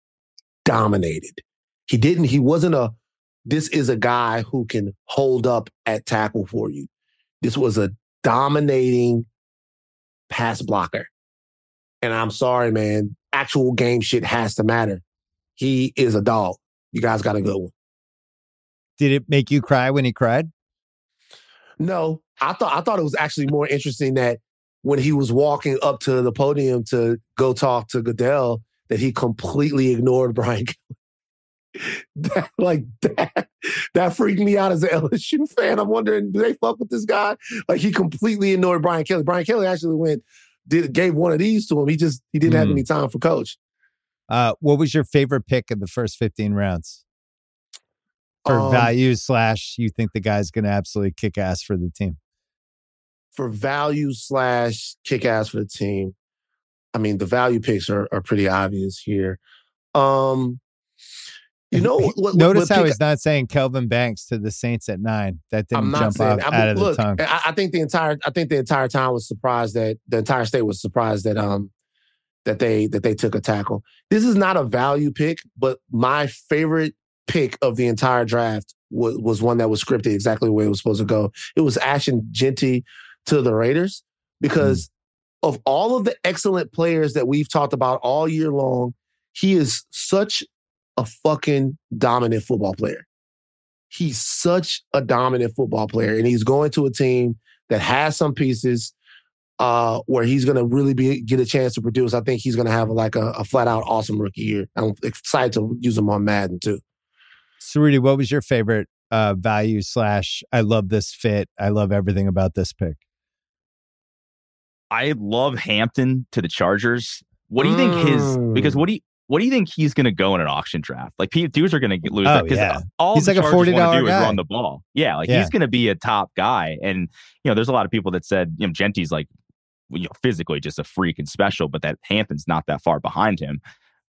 wasn't this is a guy who can hold up at tackle for you. This was a dominating pass blocker. And I'm sorry, man, actual game shit has to matter. He is a dog. You guys got a good one. Did it make you cry when he cried? No, I thought it was actually more interesting that when he was walking up to the podium to go talk to Goodell, that he completely ignored Brian Kelly. That freaked me out as an LSU fan. I'm wondering, do they fuck with this guy? Like, he completely ignored Brian Kelly. Brian Kelly actually gave one of these to him. He didn't have any time for coach. What was your favorite pick in the first 15 rounds? For value / you think the guy's going to absolutely kick ass for the team? For value / kick ass for the team, I mean, the value picks are pretty obvious here. Notice how he's not saying Kelvin Banks to the Saints at 9. That didn't jump out of the tongue. I think the entire town was surprised that the entire state was surprised that they took a tackle. This is not a value pick, but my favorite pick of the entire draft was one that was scripted exactly the way it was supposed to go. It was Ashton Jeanty to the Raiders because of all of the excellent players that we've talked about all year long, he is such a fucking dominant football player. He's such a dominant football player, and he's going to a team that has some pieces where he's going to really get a chance to produce. I think he's going to have a flat-out awesome rookie year. I'm excited to use him on Madden, too. So, Rudy, what was your favorite value / I love this fit, I love everything about this pick? I love Hampton to the Chargers. What do you think because what do you think he's going to go in an auction draft? Like, dudes are going to lose that because all he's like a $40 want to do guy. Is run the ball. Yeah, he's going to be a top guy. And, there's a lot of people that said, Genty's like, physically just a freak and special, but that Hampton's not that far behind him.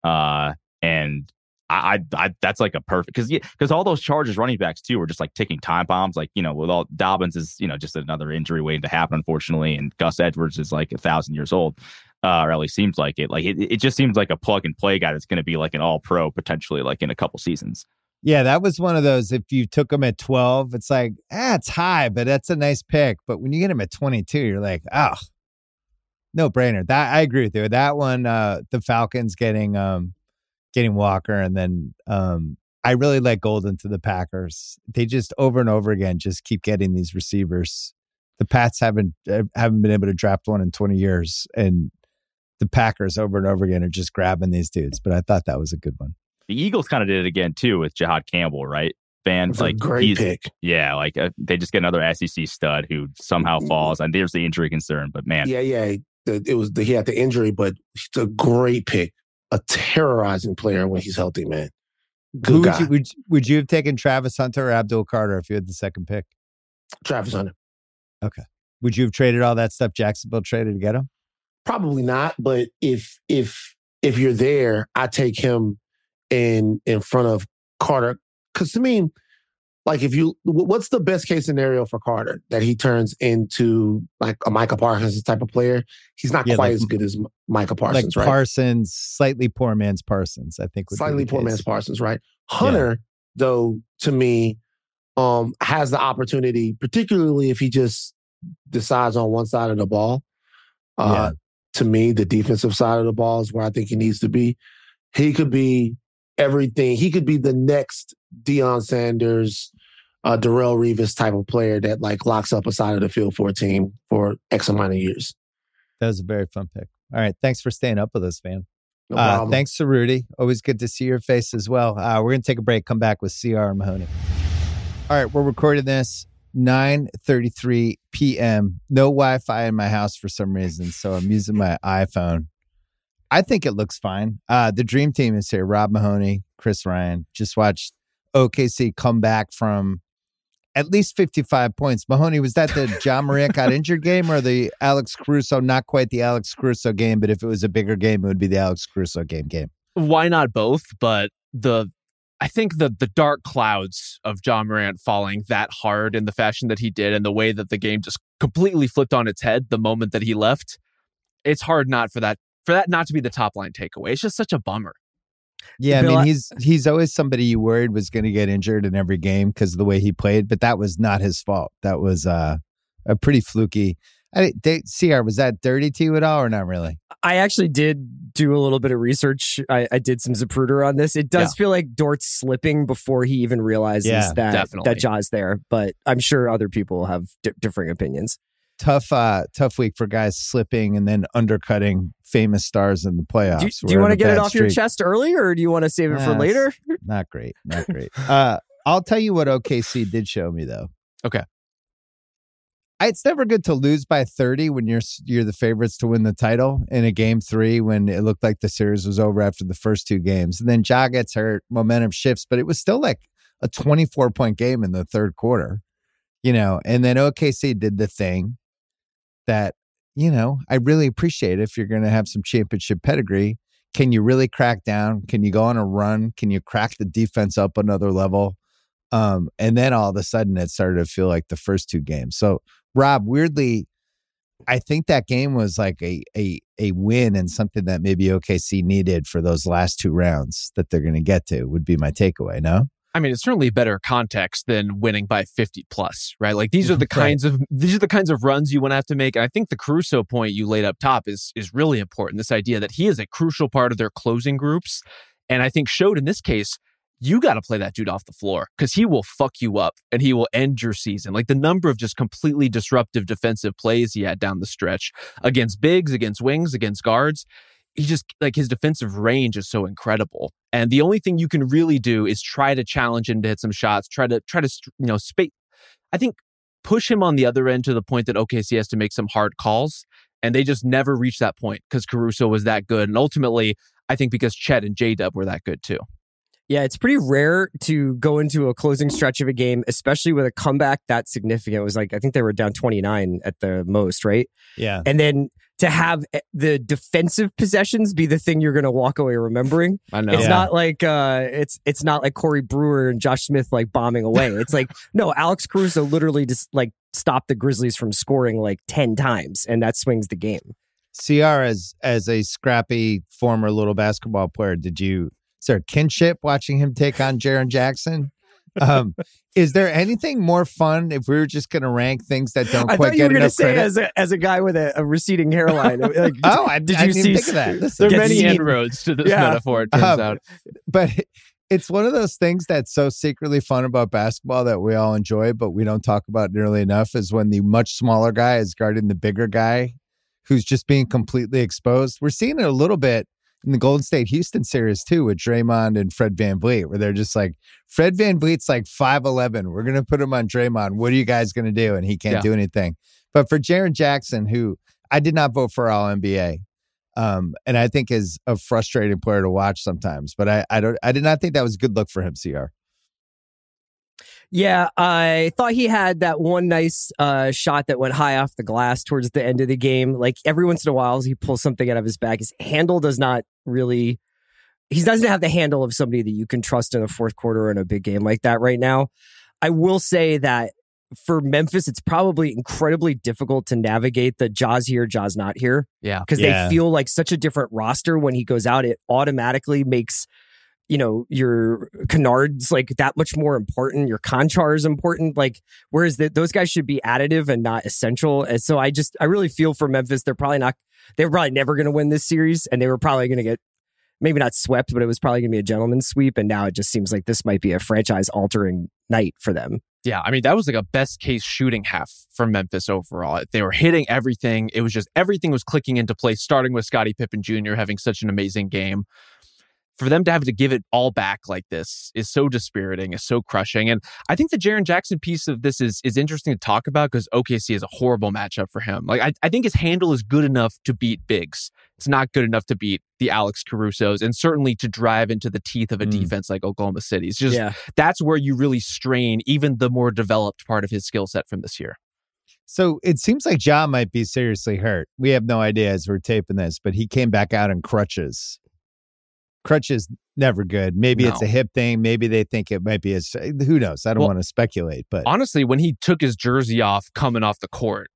And I that's like a perfect because all those Chargers running backs too were just like ticking time bombs. Like, with all Dobbins is, just another injury waiting to happen, unfortunately. And Gus Edwards is like 1,000 years old. Or at least seems like it. Like it just seems like a plug and play guy that's going to be like an all pro potentially like in a couple seasons. Yeah, that was one of those. If you took him at 12, it's like, it's high, but that's a nice pick. But when you get him at 22, you're like, no brainer. That I agree with you. That one, the Falcons getting Walker, and then I really like Golden to the Packers. They just over and over again just keep getting these receivers. The Pats haven't been able to draft one in 20 years, and the Packers over and over again are just grabbing these dudes. But I thought that was a good one. The Eagles kind of did it again too with Jahad Campbell, right? Fans like great pick. Yeah, they just get another SEC stud who somehow falls, and there's the injury concern. But man, he had the injury, but he's a great pick, a terrorizing player when he's healthy, man. Good guy. Would you have taken Travis Hunter or Abdul Carter if you had the second pick? Travis Hunter. Okay. Would you have traded all that stuff Jacksonville traded to get him? Probably not, but if you're there, I take him in front of Carter. Because to me, like what's the best case scenario for Carter? That he turns into like a Micah Parsons type of player? He's not quite as good as Micah Parsons, like right? Parsons, slightly poor man's Parsons, I think. Slightly poor man's Parsons, right? Hunter, though, to me, has the opportunity, particularly if he just decides on one side of the ball. To me, the defensive side of the ball is where I think he needs to be. He could be everything. He could be the next Deion Sanders, Darrelle Revis type of player that like locks up a side of the field for a team for X amount of years. That was a very fun pick. All right. Thanks for staying up with us, man. No problem. Thanks to Rudy. Always good to see your face as well. We're going to take a break, come back with CR and Mahoney. All right. We're recording this 9:33 p.m. No Wi-Fi in my house for some reason, so I'm using my iPhone. I think it looks fine. The dream team is here. Rob Mahoney, Chris Ryan. Just watched OKC come back from at least 55 points. Mahoney, was that the John Morant got injured game or the Alex Caruso? Not quite the Alex Caruso game, but if it was a bigger game, it would be the Alex Caruso game. Why not both? But I think the dark clouds of John Morant falling that hard in the fashion that he did and the way that the game just completely flipped on its head the moment that he left, it's hard not for that not to be the top line takeaway. It's just such a bummer. Yeah, Bill, I mean, he's always somebody you worried was going to get injured in every game because of the way he played, but that was not his fault. That was a pretty fluky. CR, was that dirty to you at all or not really? I actually did do a little bit of research. I did some Zapruder on this. It does feel like Dort's slipping before he even realizes that Ja's there, but I'm sure other people have differing opinions. Tough week for guys slipping and then undercutting famous stars in the playoffs. Do you want to get it off your chest early, or do you want to save it for later? Not great. I'll tell you what OKC did show me, though. Okay. It's never good to lose by 30 when you're the favorites to win the title in a game 3 when it looked like the series was over after the first 2 games. And then Ja gets hurt, momentum shifts, but it was still like a 24-point game in the third quarter, and then OKC did the thing that, I really appreciate if you're going to have some championship pedigree. Can you really crack down? Can you go on a run? Can you crack the defense up another level? And then all of a sudden it started to feel like the first 2 games. So Rob, weirdly, I think that game was like a win and something that maybe OKC needed for those last 2 rounds that they're going to get to would be my takeaway. No? I mean, it's certainly better context than winning by 50 plus, right? Like these are the kinds of runs you want to have to make. And I think the Caruso point you laid up top is really important. This idea that he is a crucial part of their closing groups. And I think showed in this case, you got to play that dude off the floor because he will fuck you up and he will end your season. Like the number of just completely disruptive defensive plays he had down the stretch against bigs, against wings, against guards. He just, like, his defensive range is so incredible. And the only thing you can really do is try to challenge him to hit some shots, try to I think push him on the other end to the point that OKC has to make some hard calls. And they just never reached that point because Caruso was that good. And ultimately, I think because Chet and J-Dub were that good too. Yeah, it's pretty rare to go into a closing stretch of a game, especially with a comeback that significant. It was like, I think they were down 29 at the most, right? Yeah. And then to have the defensive possessions be the thing you're going to walk away remembering. I know. It's not like it's not like Corey Brewer and Josh Smith like bombing away. It's like, no, Alex Caruso literally just like stopped the Grizzlies from scoring like 10 times, and that swings the game. CR, as a scrappy former little basketball player, is there kinship watching him take on Jaren Jackson? Is there anything more fun if we were just going to rank things that don't quite get enough credit? I thought you were going to say as a guy with a receding hairline. Like, I didn't think of that. Listen, there are many inroads to this metaphor, it turns out. But it's one of those things that's so secretly fun about basketball that we all enjoy, but we don't talk about nearly enough, is when the much smaller guy is guarding the bigger guy who's just being completely exposed. We're seeing it a little bit in the Golden State Houston series too, with Draymond and Fred VanVleet, where they're just like, Fred VanVleet's like 5'11". We're going to put him on Draymond. What are you guys going to do? And he can't do anything. But for Jaren Jackson, who I did not vote for All NBA, and I think is a frustrating player to watch sometimes, but I did not think that was a good look for him, CR. Yeah, I thought he had that one nice shot that went high off the glass towards the end of the game. Like every once in a while, he pulls something out of his bag. His handle does not really, he doesn't have the handle of somebody that you can trust in the fourth quarter in a big game like that right now. I will say that for Memphis, it's probably incredibly difficult to navigate the Ja's here, Ja's not here. Yeah. Because they feel like such a different roster when he goes out. It automatically makes, your Kennard's like that much more important. Your Conchar is important. Like, whereas those guys should be additive and not essential. And so I really feel for Memphis. They were probably never going to win this series, and they were probably going to get maybe not swept, but it was probably going to be a gentleman's sweep. And now it just seems like this might be a franchise altering night for them. Yeah, I mean, that was like a best case shooting half for Memphis overall. They were hitting everything. It was just everything was clicking into place, starting with Scottie Pippen Jr. having such an amazing game. for them to have to give it all back like this is so dispiriting, is so crushing. And I think the Jaren Jackson piece of this is interesting to talk about because OKC is a horrible matchup for him. Like, I think his handle is good enough to beat bigs. It's not good enough to beat the Alex Carusos and certainly to drive into the teeth of a defense like Oklahoma City. It's just, that's where you really strain even the more developed part of his skill set from this year. So it seems like Ja might be seriously hurt. We have no idea as we're taping this, but he came back out in crutches. Crutches never good. Maybe it's a hip thing. Maybe they think it might be who knows? I don't want to speculate, but honestly, when he took his jersey off coming off the court,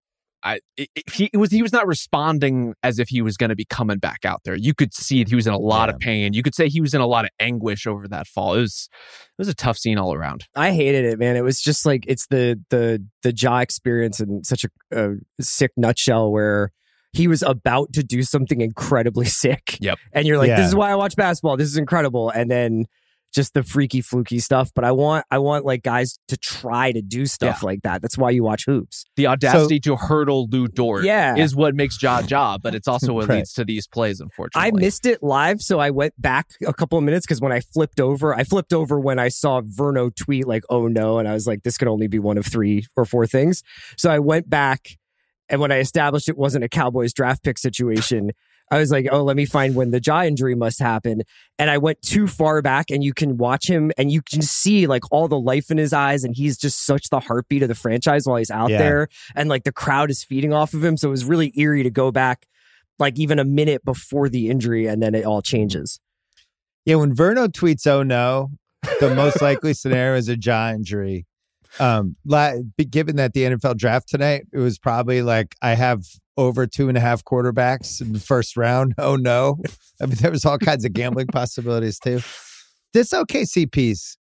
he was not responding as if he was going to be coming back out there. You could see he was in a lot of pain. You could say he was in a lot of anguish over that fall. It was a tough scene all around. I hated it, man. It was just like it's the Ja experience in such a sick nutshell where he was about to do something incredibly sick. Yep. And you're like, this is why I watch basketball. This is incredible. And then just the freaky, fluky stuff. But I want like guys to try to do stuff like that. That's why you watch hoops. The audacity to hurdle Lou Dort is what makes Ja, but it's also what leads to these plays, unfortunately. I missed it live, so I went back a couple of minutes because when I flipped over when I saw Verno tweet like, oh no, and I was like, this could only be one of 3 or 4 things. So I went back, and when I established it wasn't a Cowboys draft pick situation, I was like, oh, let me find when the Ja injury must happen. And I went too far back, and you can watch him and you can see like all the life in his eyes, and he's just such the heartbeat of the franchise while he's out there. And like the crowd is feeding off of him. So it was really eerie to go back like even a minute before the injury, and then it all changes. Yeah, when Verno tweets, oh no, the most likely scenario is a Ja injury. Given that the NFL draft tonight, it was probably like I have over 2.5 quarterbacks in the first round. Oh no. I mean, there was all kinds of gambling possibilities too. This OKC piece,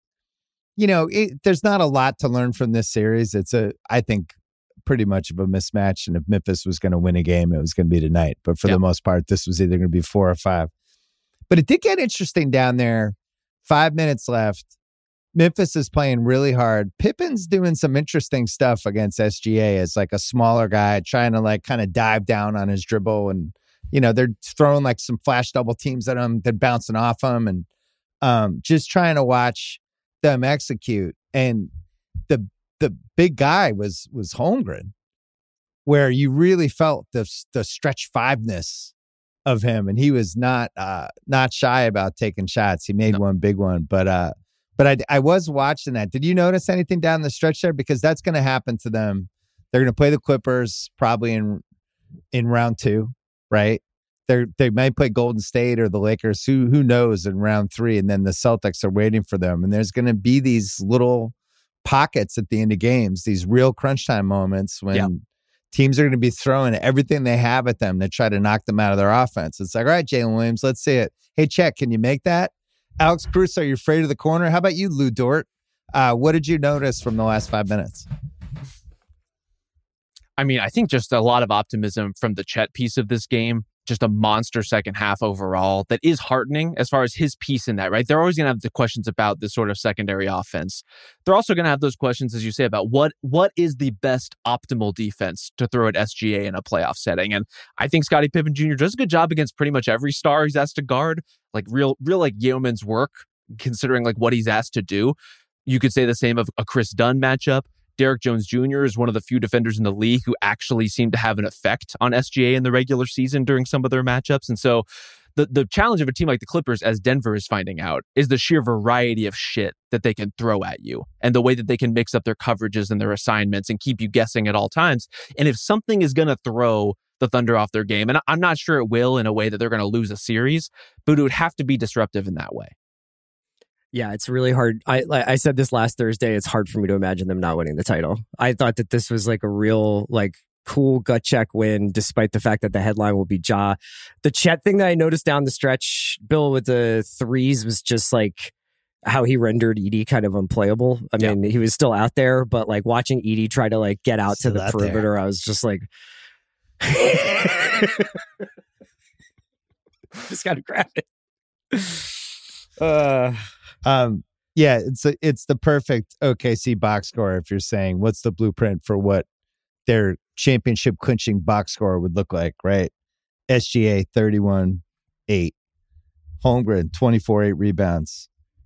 there's not a lot to learn from this series. It's I think pretty much of a mismatch. And if Memphis was going to win a game, it was going to be tonight. But for the most part, this was either going to be 4 or 5. But it did get interesting down there. 5 minutes left. Memphis is playing really hard. Pippen's doing some interesting stuff against SGA as like a smaller guy trying to like kind of dive down on his dribble. And, they're throwing like some flash double teams at him, then bouncing off him and just trying to watch them execute. And the big guy was Holmgren, where you really felt the stretch 5-ness of him. And he was not shy about taking shots. He made one big one, but I was watching that. Did you notice anything down the stretch there? Because that's going to happen to them. They're going to play the Clippers probably in round 2, right? They might play Golden State or the Lakers. Who knows in round 3? And then the Celtics are waiting for them. And there's going to be these little pockets at the end of games, these real crunch time moments when teams are going to be throwing everything they have at them to try to knock them out of their offense. It's like, all right, Jalen Williams, let's see it. Hey, Chet, can you make that? Alex Caruso, are you afraid of the corner? How about you, Lou Dort? What did you notice from the last 5 minutes? I mean, I think just a lot of optimism from the Chet piece of this game. Just a monster second half overall that is heartening as far as his piece in that, right? They're always going to have the questions about this sort of secondary offense. They're also going to have those questions, as you say, about what is the best optimal defense to throw at SGA in a playoff setting. And I think Scottie Pippen Jr. does a good job against pretty much every star he's asked to guard, like real like yeoman's work, considering like what he's asked to do. You could say the same of a Chris Dunn matchup. Derek Jones Jr. is one of the few defenders in the league who actually seem to have an effect on SGA in the regular season during some of their matchups. And so the challenge of a team like the Clippers, as Denver is finding out, is the sheer variety of shit that they can throw at you and the way that they can mix up their coverages and their assignments and keep you guessing at all times. And if something is going to throw the Thunder off their game, and I'm not sure it will in a way that they're going to lose a series, but it would have to be disruptive in that way. Yeah, it's really hard. I said this last Thursday. It's hard for me to imagine them not winning the title. I thought that this was like a real like cool gut check win, despite the fact that the headline will be Ja. The Chet thing that I noticed down the stretch, Bill, with the threes was just like how he rendered Edey kind of unplayable. I mean, he was still out there, but like watching Edey try to like get out to the perimeter, I was just like, just gotta grab it. Yeah, it's the perfect OKC box score. If you're saying what's the blueprint for what their championship clinching box score would look like, right? SGA 31-8, Holmgren, 24, 8 rebounds.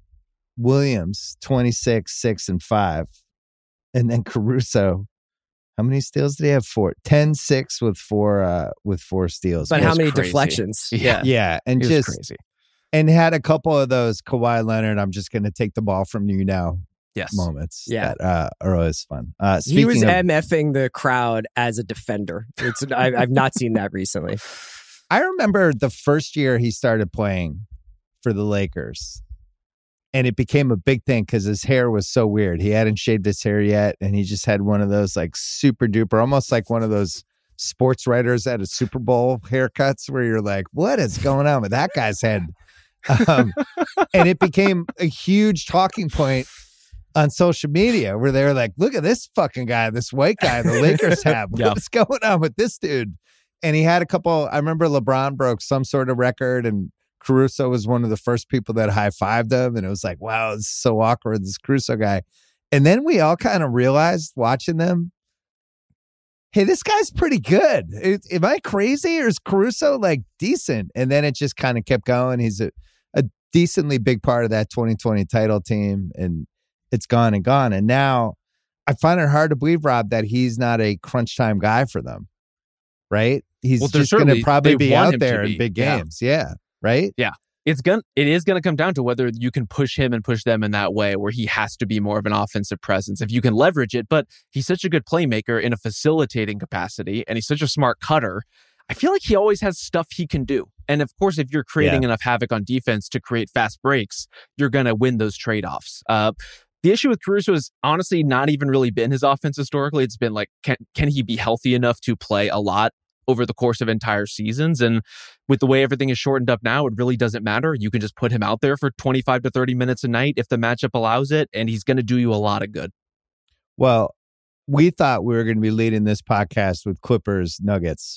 Williams, 26, 6, and 5. And then Caruso, how many steals did he have? 4. 10, 6 with four steals. But how many deflections? Yeah. And just crazy. And had a couple of those Kawhi Leonard, I'm just going to take the ball from you now moments that are always fun. He was MFing the crowd as a defender. I've not seen that recently. I remember the first year he started playing for the Lakers, and it became a big thing because his hair was so weird. He hadn't shaved his hair yet, and he just had one of those like super duper, almost like one of those sports writers at a Super Bowl haircuts where you're like, what is going on with that guy's head? And it became a huge talking point on social media where they were like, look at this fucking guy, this white guy the Lakers have. What's going on with this dude? And he had a couple, I remember LeBron broke some sort of record and Caruso was one of the first people that high-fived him. And it was like, wow, this is so awkward, this Caruso guy. And then we all kind of realized watching them, hey, this guy's pretty good. Am I crazy or is Caruso like decent? And then it just kind of kept going. He's a decently big part of that 2020 title team and it's gone and gone. And now I find it hard to believe, Rob, that he's not a crunch time guy for them. Right? He's just going to probably be out there in big games. Yeah. Right? Yeah. It is going to come down to whether you can push him and push them in that way where he has to be more of an offensive presence. If you can leverage it, but he's such a good playmaker in a facilitating capacity and he's such a smart cutter. I feel like he always has stuff he can do. And of course, if you're creating enough havoc on defense to create fast breaks, you're going to win those trade-offs. The issue with Caruso has honestly not even really been his offense historically. It's been like, can he be healthy enough to play a lot over the course of entire seasons? And with the way everything is shortened up now, it really doesn't matter. You can just put him out there for 25 to 30 minutes a night if the matchup allows it, and he's going to do you a lot of good. Well, we thought we were going to be leading this podcast with Clippers Nuggets.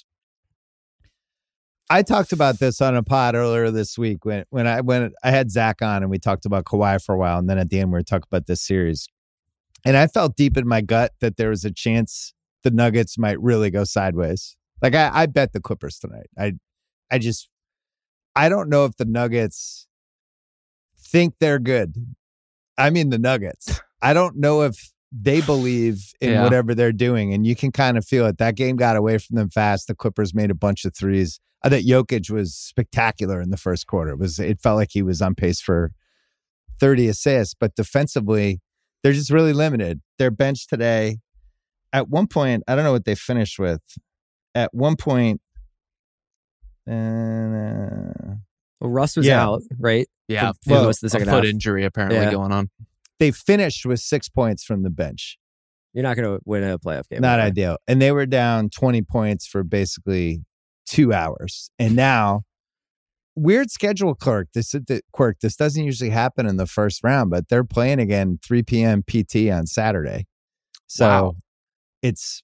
I talked about this on a pod earlier this week when I had Zach on and we talked about Kawhi for a while. And then at the end, we were talking about this series. And I felt deep in my gut that there was a chance the Nuggets might really go sideways. Like I bet the Clippers tonight. I don't know if the Nuggets think they're good. I mean, the Nuggets. I don't know if they believe in whatever they're doing. And you can kind of feel it. That game got away from them fast. The Clippers made a bunch of threes. I thought Jokic was spectacular in the first quarter. It felt like he was on pace for 30 assists, but defensively, they're just really limited. Their bench today, at one point, I don't know what they finished with. At one point, Russ was out, right? Yeah, for most of the second half. Foot injury apparently going on. They finished with 6 points from the bench. You're not going to win a playoff game. Not ideal. And they were down 20 points for basically 2 hours. And now, weird schedule quirk. This doesn't usually happen in the first round, but they're playing again 3 p.m. PT on Saturday. So it's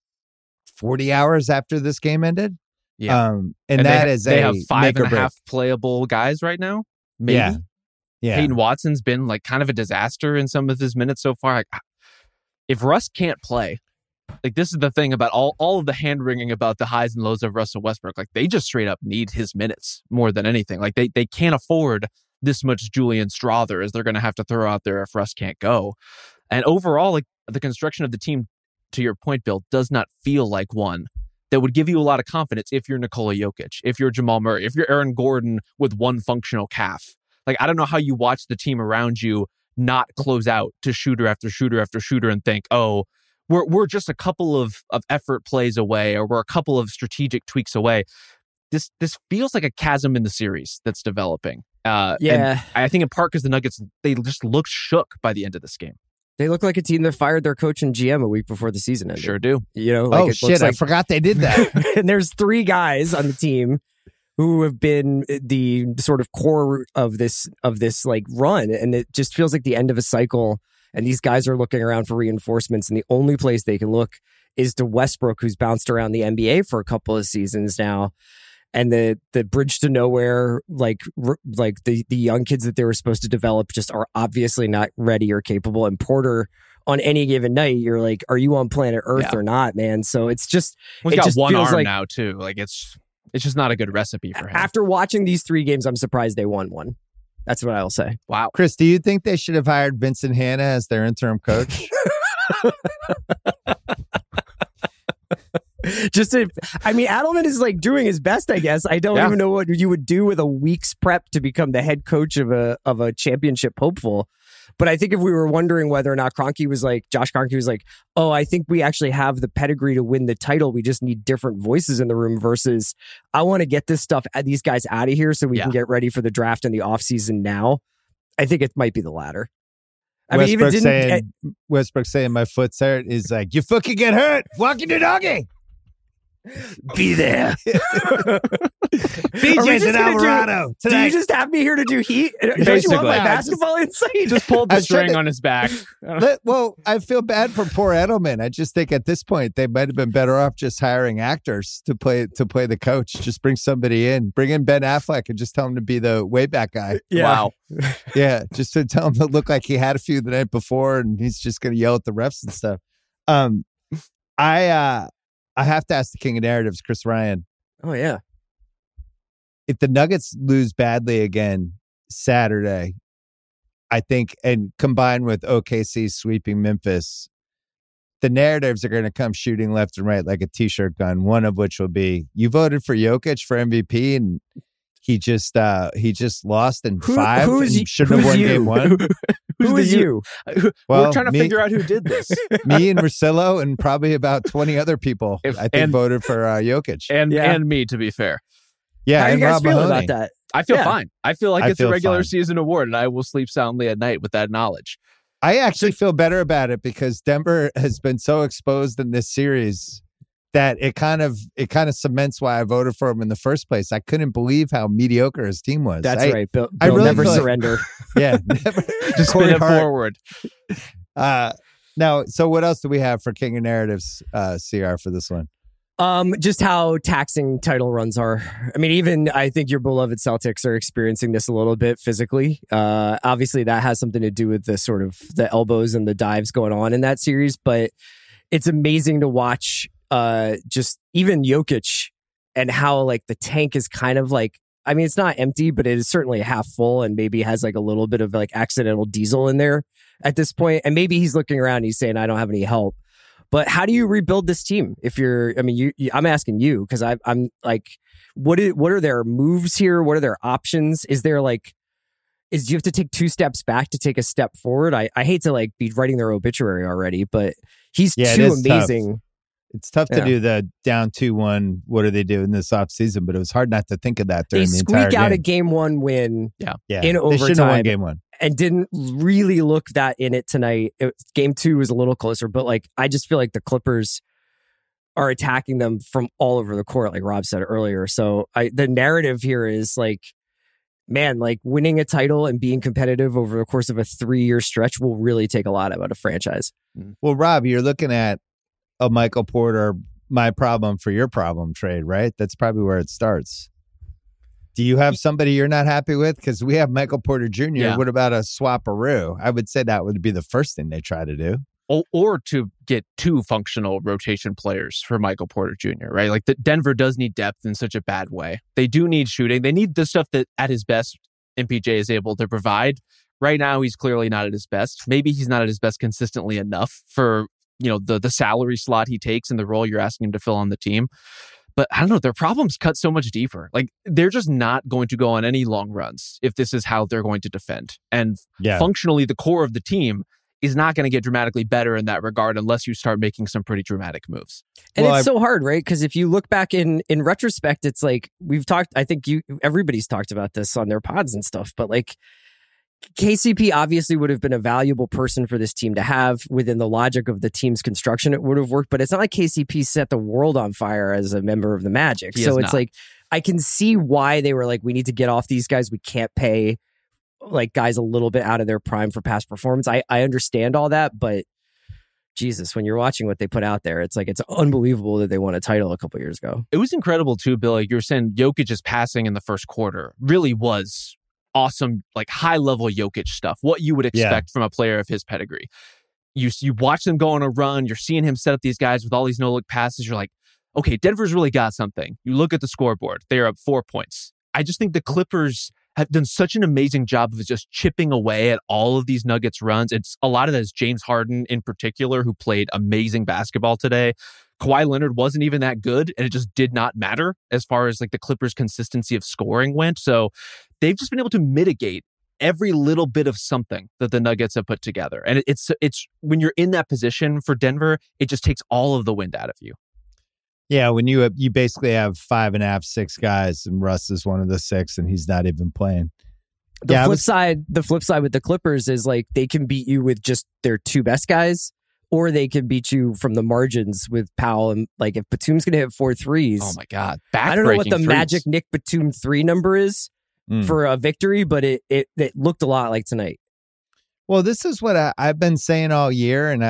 40 hours after this game ended. Yeah. And that they have 5.5 playable guys right now. Maybe. Yeah. Peyton Watson's been like kind of a disaster in some of his minutes so far. Like, if Russ can't play, like this is the thing about all of the hand wringing about the highs and lows of Russell Westbrook. Like they just straight up need his minutes more than anything. Like they can't afford this much Julian Strawther as they're going to have to throw out there if Russ can't go. And overall, like the construction of the team, to your point, Bill, does not feel like one that would give you a lot of confidence if you're Nikola Jokic, if you're Jamal Murray, if you're Aaron Gordon with one functional calf. Like, I don't know how you watch the team around you not close out to shooter after shooter after shooter and think, oh, we're just a couple of effort plays away or we're a couple of strategic tweaks away. This feels like a chasm in the series that's developing. And I think in part because the Nuggets, they just looked shook by the end of this game. They look like a team that fired their coach and GM a week before the season ended. Sure do. You know, like I forgot they did that. And there's 3 guys on the team who have been the sort of core of this like run, and it just feels like the end of a cycle. And these guys are looking around for reinforcements, and the only place they can look is to Westbrook, who's bounced around the NBA for a couple of seasons now. And the bridge to nowhere, like the young kids that they were supposed to develop just are obviously not ready or capable. And Porter, on any given night, you're like, are you on planet Earth or not, man? So it's just... He's got one arm now, too. Like, it's just not a good recipe for him. After watching these 3 games, I'm surprised they won one. That's what I'll say. Wow. Chris, do you think they should have hired Vincent Hanna as their interim coach? Adelman is like doing his best, I guess. I don't even know what you would do with a week's prep to become the head coach of a championship hopeful. But I think if we were wondering whether or not Josh Kroenke was like, oh, I think we actually have the pedigree to win the title. We just need different voices in the room versus I want to get these guys out of here so we can get ready for the draft and the offseason now. I think it might be the latter. Westbrook saying my foot's hurt is like, your foot can get hurt. Walking your doggy. Be there. BJ's in Alvarado tonight. Do you just have me here to do heat? Don't you want my basketball insight? Just pulled the string on his back. Well, I feel bad for poor Edelman. I just think at this point they might have been better off just hiring actors to play the coach. Just bring somebody in. Bring in Ben Affleck and just tell him to be the way back guy. Yeah. Wow. Yeah, just to tell him to look like he had a few the night before and he's just going to yell at the refs and stuff. I have to ask the king of narratives, Chris Ryan. Oh, yeah. If the Nuggets lose badly again Saturday, I think, and combined with OKC sweeping Memphis, the narratives are going to come shooting left and right like a t-shirt gun, one of which will be, you voted for Jokic for MVP and he just lost in 5 and shouldn't have won game 1. Who is you? Well, we're trying to figure out who did this. Me and Russillo and probably about 20 other people, voted for Jokic. And me, to be fair. Yeah, how do you guys feel about that? I feel fine. I feel like it's a regular season award, and I will sleep soundly at night with that knowledge. I actually feel better about it because Denver has been so exposed in this series that it kind of cements why I voted for him in the first place. I couldn't believe how mediocre his team was. That's right. Bill really never surrender. Yeah, never. Just spin it forward. Now, so what else do we have for King of Narratives, CR, for this one? Just how taxing title runs are. I mean, even I think your beloved Celtics are experiencing this a little bit physically. Obviously, that has something to do with the sort of the elbows and the dives going on in that series. But it's amazing to watch just even Jokic and how like the tank is kind of like, I mean, it's not empty, but it is certainly half full and maybe has like a little bit of like accidental diesel in there at this point. And maybe he's looking around and he's saying, I don't have any help. But how do you rebuild this team? If you're, I mean, I'm asking you because I'm like, what are their moves here? What are their options? Is there like, do you have to take 2 steps back to take a step forward? I hate to like be writing their obituary already, but he's too amazing. Tough. It's tough to do the down 2-1. What do they do in this offseason? But it was hard not to think of that during the entire game. They squeak out a game 1 win in overtime. They should have won game 1. And didn't really look that in it tonight. Game 2 was a little closer, but like I just feel like the Clippers are attacking them from all over the court, like Rob said earlier. So the narrative here is like, man, like winning a title and being competitive over the course of a 3-year stretch will really take a lot out of a franchise. Well, Rob, you're looking at a Michael Porter, my problem for your problem trade, right? That's probably where it starts. Do you have somebody you're not happy with? Because we have Michael Porter Jr. Yeah. What about a swap-a-roo? I would say that would be the first thing they try to do. Or to get 2 functional rotation players for Michael Porter Jr., right? Like Denver does need depth in such a bad way. They do need shooting. They need the stuff that at his best MPJ is able to provide. Right now, he's clearly not at his best. Maybe he's not at his best consistently enough for, you know, the salary slot he takes and the role you're asking him to fill on the team. But I don't know, their problems cut so much deeper. Like they're just not going to go on any long runs if this is how they're going to defend. And functionally, the core of the team is not going to get dramatically better in that regard unless you start making some pretty dramatic moves. And it's so hard, right? Because if you look back in retrospect, it's like we've talked, I think everybody's talked about this on their pods and stuff, but like KCP obviously would have been a valuable person for this team to have within the logic of the team's construction. It would have worked, but it's not like KCP set the world on fire as a member of the Magic. So it's like, I can see why they were like, we need to get off these guys. We can't pay like guys a little bit out of their prime for past performance. I understand all that, but Jesus, when you're watching what they put out there, it's like, it's unbelievable that they won a title a couple years ago. It was incredible too, Bill. Like you were saying, Jokic's passing in the first quarter really was awesome, like high-level Jokic stuff, what you would expect from a player of his pedigree. You watch them go on a run, you're seeing him set up these guys with all these no-look passes, you're like, okay, Denver's really got something. You look at the scoreboard, they are up 4 points. I just think the Clippers, have done such an amazing job of just chipping away at all of these Nuggets runs. It's a lot of that is James Harden in particular, who played amazing basketball today. Kawhi Leonard wasn't even that good, and it just did not matter as far as like the Clippers' consistency of scoring went. So they've just been able to mitigate every little bit of something that the Nuggets have put together. And it's when you're in that position for Denver, it just takes all of the wind out of you. Yeah, when you basically have 5.5, 6 guys, and Russ is one of the 6, and he's not even playing. The flip side with the Clippers is like they can beat you with just their 2 best guys, or they can beat you from the margins with Powell. And like if Batum's going to hit 4 threes, oh my God, I don't know what the magic Nick Batum 3 number is for a victory, but it looked a lot like tonight. Well, this is what I've been saying all year, and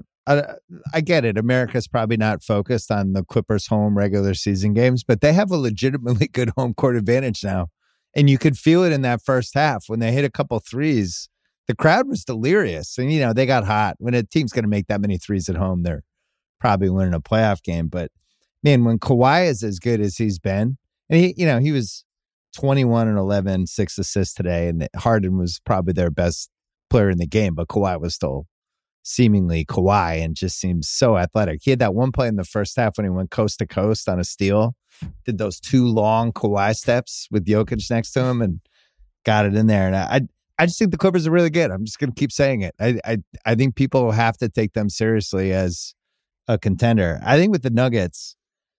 I get it. America's probably not focused on the Clippers' home regular season games, but they have a legitimately good home court advantage now. And you could feel it in that first half when they hit a couple threes. The crowd was delirious. And, they got hot. When a team's going to make that many threes at home, they're probably winning a playoff game. But, man, when Kawhi is as good as he's been, and he was 21 and 11, 6 assists today, and Harden was probably their best player in the game, but Kawhi was still seemingly Kawhi and just seems so athletic. He had that one play in the first half when he went coast to coast on a steal, did those 2 long Kawhi steps with Jokic next to him and got it in there. And I just think the Clippers are really good. I'm just going to keep saying it. I think people will have to take them seriously as a contender. I think with the Nuggets,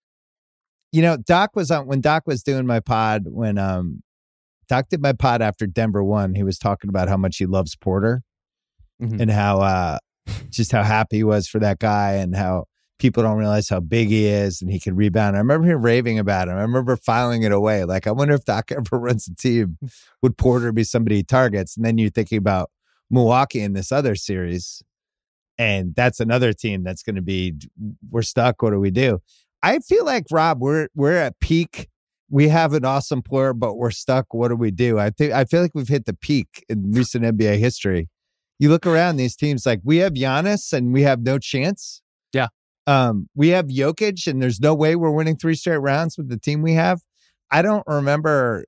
Doc was on when Doc was doing my pod when Doc did my pod after Denver won. He was talking about how much he loves Porter and how just how happy he was for that guy and how people don't realize how big he is and he can rebound. I remember him raving about him. I remember filing it away. Like, I wonder if Doc ever runs a team, would Porter be somebody he targets? And then you're thinking about Milwaukee in this other series. And that's another team that's going to be, we're stuck. What do we do? I feel like, Rob, we're at peak. We have an awesome player, but we're stuck. What do we do? I feel like we've hit the peak in recent NBA history. You look around these teams, like we have Giannis and we have no chance. Yeah. We have Jokic and there's no way we're winning 3 straight rounds with the team we have. I don't remember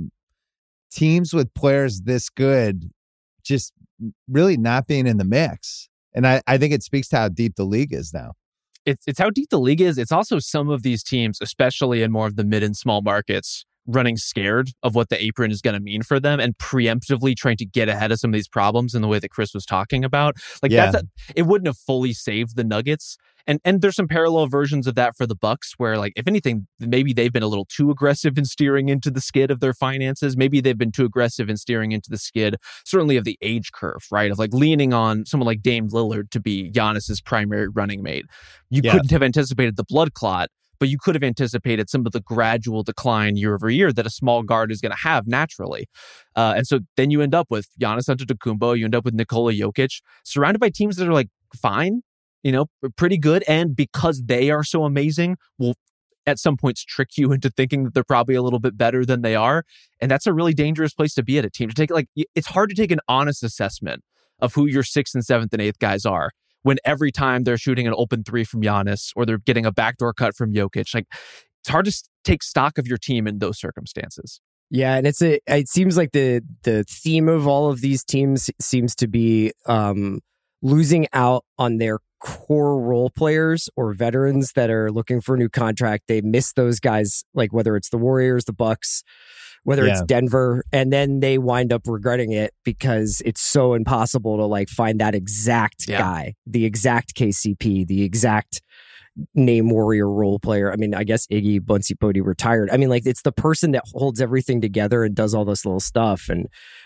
teams with players this good just really not being in the mix. And I think it speaks to how deep the league is now. It's how deep the league is. It's also some of these teams, especially in more of the mid and small markets, running scared of what the apron is going to mean for them and preemptively trying to get ahead of some of these problems in the way that Chris was talking about. It wouldn't have fully saved the Nuggets. And there's some parallel versions of that for the Bucks where, like, if anything, maybe they've been a little too aggressive in steering into the skid of their finances. Maybe they've been too aggressive in steering into the skid, certainly of the age curve, right? Of like leaning on someone like Dame Lillard to be Giannis's primary running mate. You couldn't have anticipated the blood clot, but you could have anticipated some of the gradual decline year over year that a small guard is going to have naturally. And so then you end up with Giannis Antetokounmpo, you end up with Nikola Jokic, surrounded by teams that are like fine, pretty good. And because they are so amazing, will at some points trick you into thinking that they're probably a little bit better than they are. And that's a really dangerous place to be at a team. To take, like, it's hard to take an honest assessment of who your 6th and 7th and 8th guys are when every time they're shooting an open 3 from Giannis or they're getting a backdoor cut from Jokic. Like, it's hard to take stock of your team in those circumstances. Yeah, and it seems like the theme of all of these teams seems to be losing out on their core role players or veterans that are looking for a new contract. They miss those guys, like whether it's the Warriors, the Bucks, whether it's Denver, and then they wind up regretting it because it's so impossible to like find that exact guy, the exact KCP, the exact name warrior role player. I mean, I guess Iggy Bunsipodi retired. I mean, like, it's the person that holds everything together and does all this little stuff. And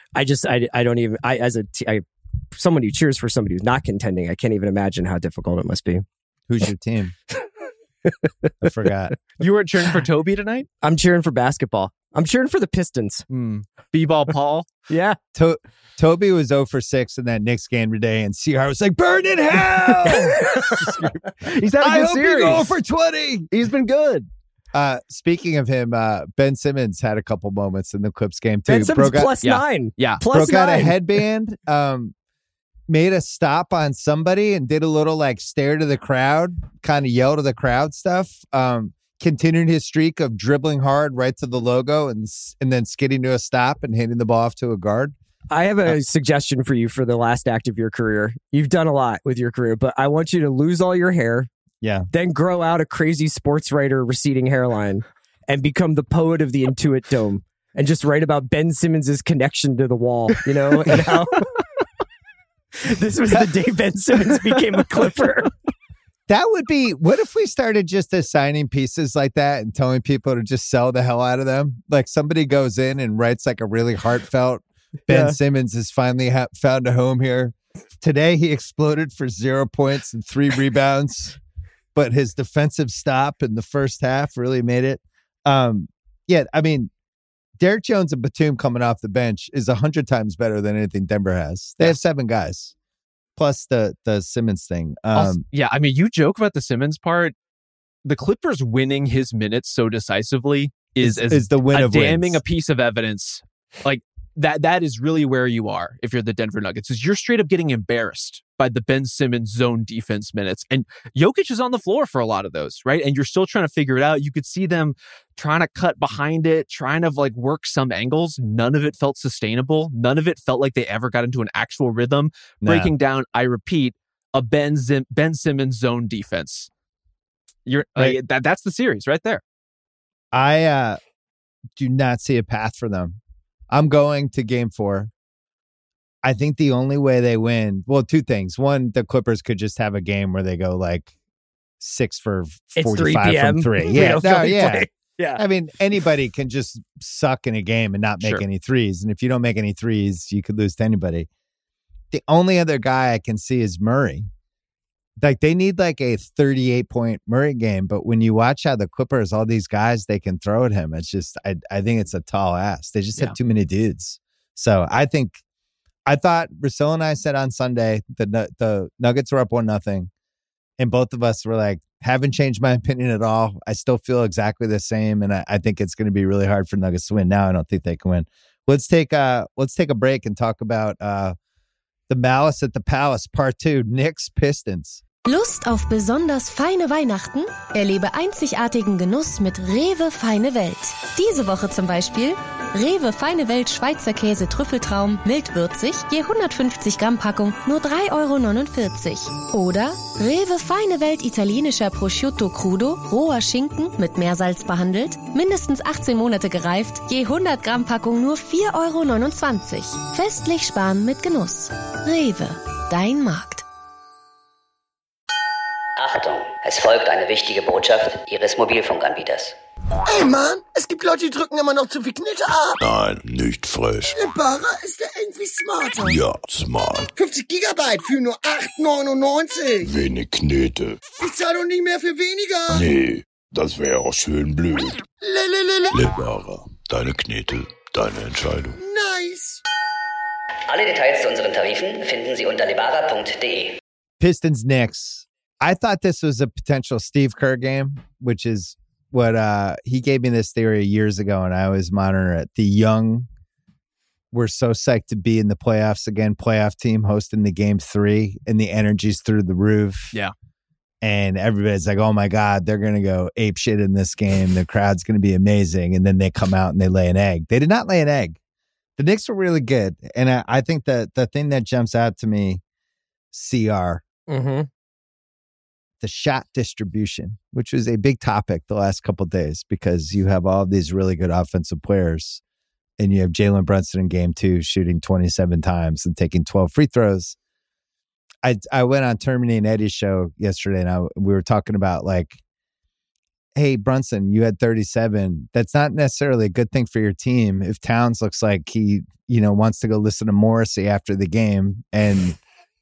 someone who cheers for somebody who's not contending, I can't even imagine how difficult it must be. Who's your team? I forgot. You were cheering for Toby tonight? I'm cheering for basketball. I'm cheering for the Pistons. B-ball Paul? Yeah. Toby was 0 for 6 in that Knicks game today, and CR was like, burn in hell! He's had a good series. I hope you go for 20! He's been good. Speaking of him, Ben Simmons had a couple moments in the Clips game too. Ben Simmons +9. Yeah. Broke out a headband, made a stop on somebody and did a little like stare to the crowd, kind of yell to the crowd stuff. continuing his streak of dribbling hard right to the logo and then skidding to a stop and handing the ball off to a guard. I have a suggestion for you for the last act of your career. You've done a lot with your career, but I want you to lose all your hair. Yeah. Then grow out a crazy sports writer receding hairline and become the poet of the Intuit Dome and just write about Ben Simmons' connection to the wall, and how this was the day Ben Simmons became a Clipper. That would be, what if we started just assigning pieces like that and telling people to just sell the hell out of them? Like somebody goes in and writes like a really heartfelt, Ben Simmons has finally found a home here. Today he exploded for 0 points and 3 rebounds, but his defensive stop in the first half really made it. Derek Jones and Batum coming off the bench is 100 times better than anything Denver has. They have 7 guys. Plus the Simmons thing. You joke about the Simmons part. The Clippers winning his minutes so decisively is the win of damning wins. A piece of evidence. Like that is really where you are if you're the Denver Nuggets. Is you're straight up getting embarrassed by the Ben Simmons zone defense minutes. And Jokic is on the floor for a lot of those, right? And you're still trying to figure it out. You could see them trying to cut behind it, trying to work some angles. None of it felt sustainable. None of it felt like they ever got into an actual rhythm. Breaking down, I repeat, a Ben Simmons zone defense. That's the series right there. I do not see a path for them. I'm going to game 4. I think the only way they win, 2 things. One, the Clippers could just have a game where they go 6 for 45 from 3. Yeah. I mean, anybody can just suck in a game and not make any threes. And if you don't make any threes, you could lose to anybody. The only other guy I can see is Murray. They need a 38-point Murray game. But when you watch how the Clippers, all these guys they can throw at him, it's just, I think it's a tall ask. They just have too many dudes. So I thought Russell and I said on Sunday the Nuggets were up 1-0, and both of us were haven't changed my opinion at all. I still feel exactly the same, and I think it's going to be really hard for Nuggets to win. Now I don't think they can win. Let's take a break and talk about the Malice at the Palace Part 2, Knicks Pistons. Lust auf besonders feine Weihnachten? Erlebe einzigartigen Genuss mit Rewe Feine Welt. Diese Woche zum Beispiel Rewe Feine Welt Schweizer Käse Trüffeltraum mildwürzig, je 150 Gramm Packung nur 3,49 €. Oder Rewe Feine Welt italienischer Prosciutto Crudo, roher Schinken mit Meersalz behandelt, mindestens 18 Monate gereift, je 100 Gramm Packung nur 4,29 €. Festlich sparen mit Genuss. Rewe, dein Markt. Achtung, es folgt eine wichtige Botschaft Ihres Mobilfunkanbieters. Ey Mann, es gibt Leute, die drücken immer noch zu viel Knete ab. Nein, nicht frech. Lebara ist ja irgendwie smarter. Ja, smart. 50 Gigabyte für nur 8,99. Wenig Knete. Ich zahle doch nicht mehr für weniger. Nee, das wäre auch schön blöd. Lebara, deine Knete, deine Entscheidung. Nice. Alle Details zu unseren Tarifen finden Sie unter lebara.de. Pistons Knicks. I thought this was a potential Steve Kerr game, which is what he gave me this theory years ago, and I always monitor it. The young were so psyched to be in the playoffs again, playoff team hosting the game 3, and the energy's through the roof. Yeah. And everybody's like, oh my God, they're going to go ape shit in this game. The crowd's going to be amazing. And then they come out and they lay an egg. They did not lay an egg. The Knicks were really good. And I think that the thing that jumps out to me, CR, the shot distribution, which was a big topic the last couple of days because you have all of these really good offensive players and you have Jalen Brunson in game 2 shooting 27 times and taking 12 free throws. I went on Termini and Eddie's show yesterday and we were talking about hey, Brunson, you had 37. That's not necessarily a good thing for your team if Towns looks like he, wants to go listen to Morrissey after the game and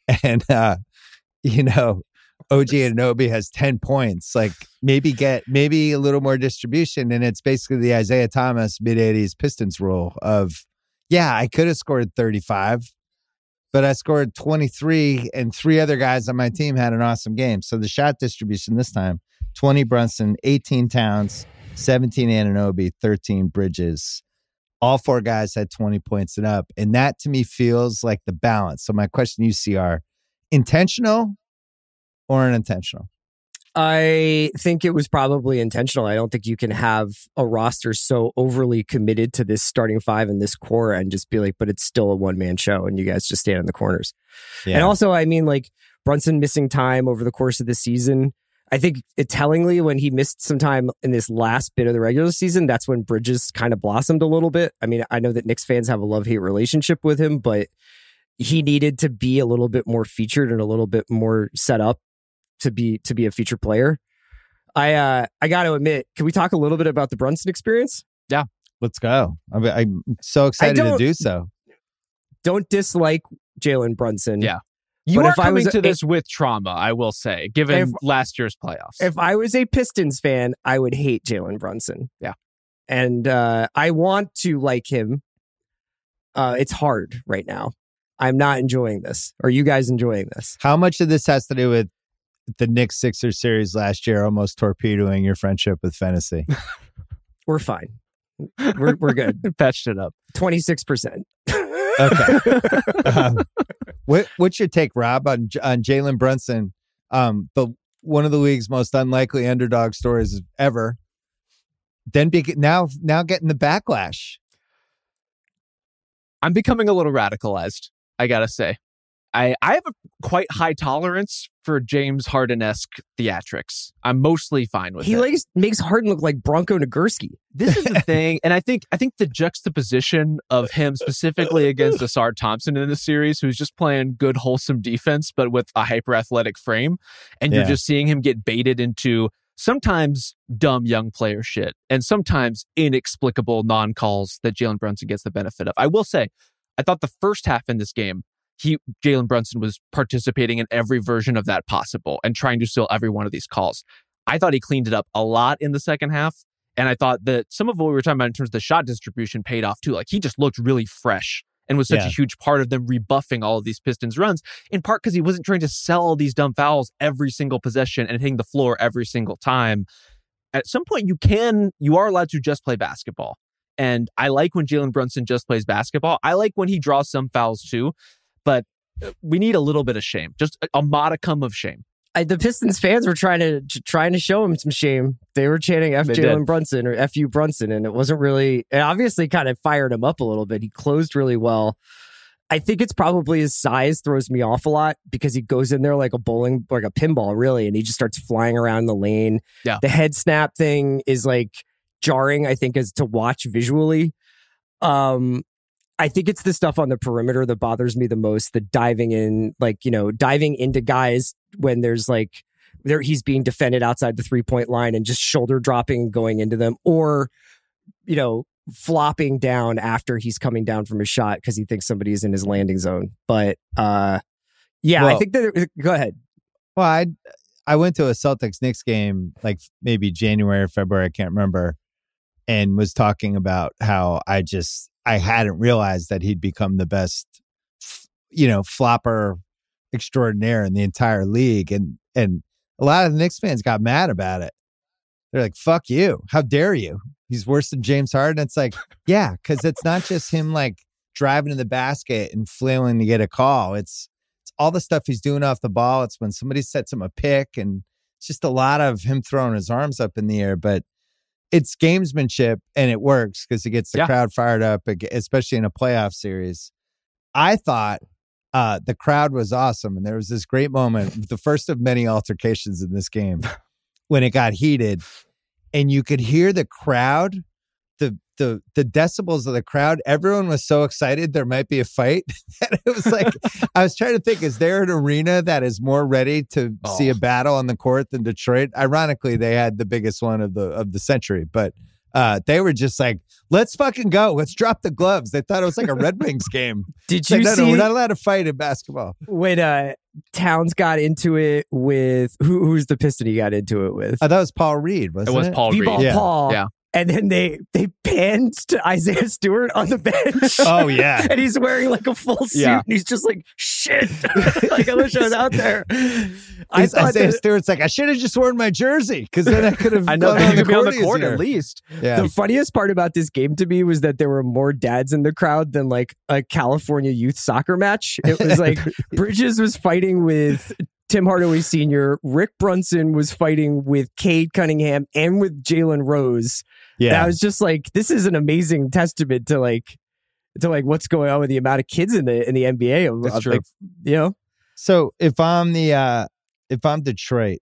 OG Anunoby has 10 points. Maybe a little more distribution. And it's basically the Isaiah Thomas mid-80s Pistons rule of, I could have scored 35, but I scored 23 and 3 other guys on my team had an awesome game. So the shot distribution this time, 20 Brunson, 18 Towns, 17 Anunoby, 13 Bridges. All 4 guys had 20 points and up. And that to me feels like the balance. So my question to you, CR, intentional or unintentional? I think it was probably intentional. I don't think you can have a roster so overly committed to this starting five and this core and just be like, but it's still a one-man show and you guys just stand in the corners. Yeah. And also, I mean, like Brunson missing time over the course of the season. I think tellingly when he missed some time in this last bit of the regular season, that's when Bridges kind of blossomed a little bit. I mean, I know that Knicks fans have a love-hate relationship with him, but he needed to be a little bit more featured and a little bit more set up to be a featured player. I got to admit, can we talk a little bit about the Brunson experience? Yeah, let's go. I'm so excited to do so. Don't dislike Jalen Brunson. Yeah, you are coming to this with trauma, I will say, given last year's playoffs. If I was a Pistons fan, I would hate Jalen Brunson. Yeah, and I want to like him. It's hard right now. I'm not enjoying this. Are you guys enjoying this? How much of this has to do with the Knicks Sixers series last year almost torpedoing your friendship with fantasy? We're fine. We're good. Patched it up. 26%. Okay. What's your take, Rob, on Jalen Brunson? One of the league's most unlikely underdog stories ever. Then now getting the backlash. I'm becoming a little radicalized, I gotta say. I have a quite high tolerance for James Harden-esque theatrics. I'm mostly fine with it. He makes Harden look like Bronco Nagurski. This is the thing, and I think the juxtaposition of him specifically against Asar Thompson in the series, who's just playing good, wholesome defense, but with a hyper-athletic frame, and you're just seeing him get baited into sometimes dumb young player shit, and sometimes inexplicable non-calls that Jalen Brunson gets the benefit of. I will say, I thought the first half in this game, Jalen Brunson was participating in every version of that possible and trying to steal every one of these calls. I thought he cleaned it up a lot in the second half. And I thought that some of what we were talking about in terms of the shot distribution paid off too. Like he just looked really fresh and was such a huge part of them rebuffing all of these Pistons runs, in part because he wasn't trying to sell all these dumb fouls every single possession and hitting the floor every single time. At some point, you are allowed to just play basketball. And I like when Jalen Brunson just plays basketball. I like when he draws some fouls too. But we need a little bit of shame, just a modicum of shame. The Pistons fans were trying to show him some shame. They were chanting F Jalen Brunson or F U Brunson, and it wasn't really. It obviously kind of fired him up a little bit. He closed really well. I think it's probably his size throws me off a lot because he goes in there like a pinball, really, and he just starts flying around the lane. Yeah. The head snap thing is like jarring, I think, as to watch visually. I think it's the stuff on the perimeter that bothers me the most, the diving into guys when there's he's being defended outside the 3-point line and just shoulder dropping and going into them, or, flopping down after he's coming down from his shot because he thinks somebody's in his landing zone. But I think that, go ahead. Well, I went to a Celtics-Knicks game like maybe January or February, I can't remember, and was talking about how I hadn't realized that he'd become the best, flopper extraordinaire in the entire league. And a lot of the Knicks fans got mad about it. They're like, fuck you. How dare you? He's worse than James Harden. It's like, yeah, because it's not just him like driving to the basket and flailing to get a call. It's all the stuff he's doing off the ball. It's when somebody sets him a pick, and it's just a lot of him throwing his arms up in the air. But it's gamesmanship, and it works because it gets the crowd fired up, especially in a playoff series. I thought the crowd was awesome, and there was this great moment, the first of many altercations in this game, when it got heated, and you could hear the crowd, the decibels of the crowd. Everyone was so excited there might be a fight. And it was like, I was trying to think, is there an arena that is more ready to see a battle on the court than Detroit? Ironically, they had the biggest one of the century, but they were just like, let's fucking go. Let's drop the gloves. They thought it was like a Red Wings game. Did you see? No, we're not allowed to fight in basketball. When Towns got into it with, who's the Piston he got into it with? That was Paul Reed, wasn't it? It was Paul Reed. Yeah. Paul. Yeah. And then they panned to Isaiah Stewart on the bench. Oh, yeah. And he's wearing like a full suit. And he's just like, shit. Like, I wish I was out there. Isaiah Stewart's like, I should have just worn my jersey because then I could have I know you could be on the court at least. Yeah. The funniest part about this game to me was that there were more dads in the crowd than like a California youth soccer match. It was like Bridges was fighting with Tim Hardaway Sr., Rick Brunson was fighting with Cade Cunningham and with Jalen Rose. Yeah. And I was just like, this is an amazing testament to what's going on with the amount of kids in the NBA. That's true. So if I'm Detroit,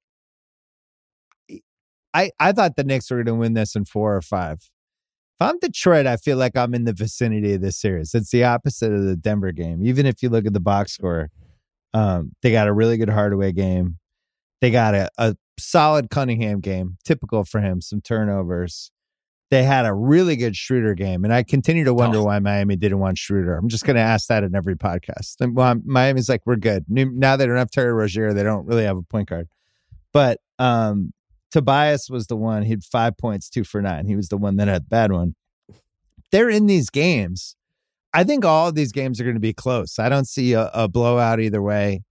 I thought the Knicks were going to win this in 4 or 5. If I'm Detroit, I feel like I'm in the vicinity of this series. It's the opposite of the Denver game. Even if you look at the box score, they got a really good Hardaway game. They got a solid Cunningham game, typical for him, some turnovers. They had a really good Schroeder game, and I continue to wonder why Miami didn't want Schroeder. I'm just going to ask that in every podcast. And Miami's like, we're good. Now they don't have Terry Rozier. They don't really have a point guard. But Tobias was the one. He had 5 points, 2 for 9. He was the one that had the bad one. They're in these games. I think all of these games are going to be close. I don't see a blowout either way.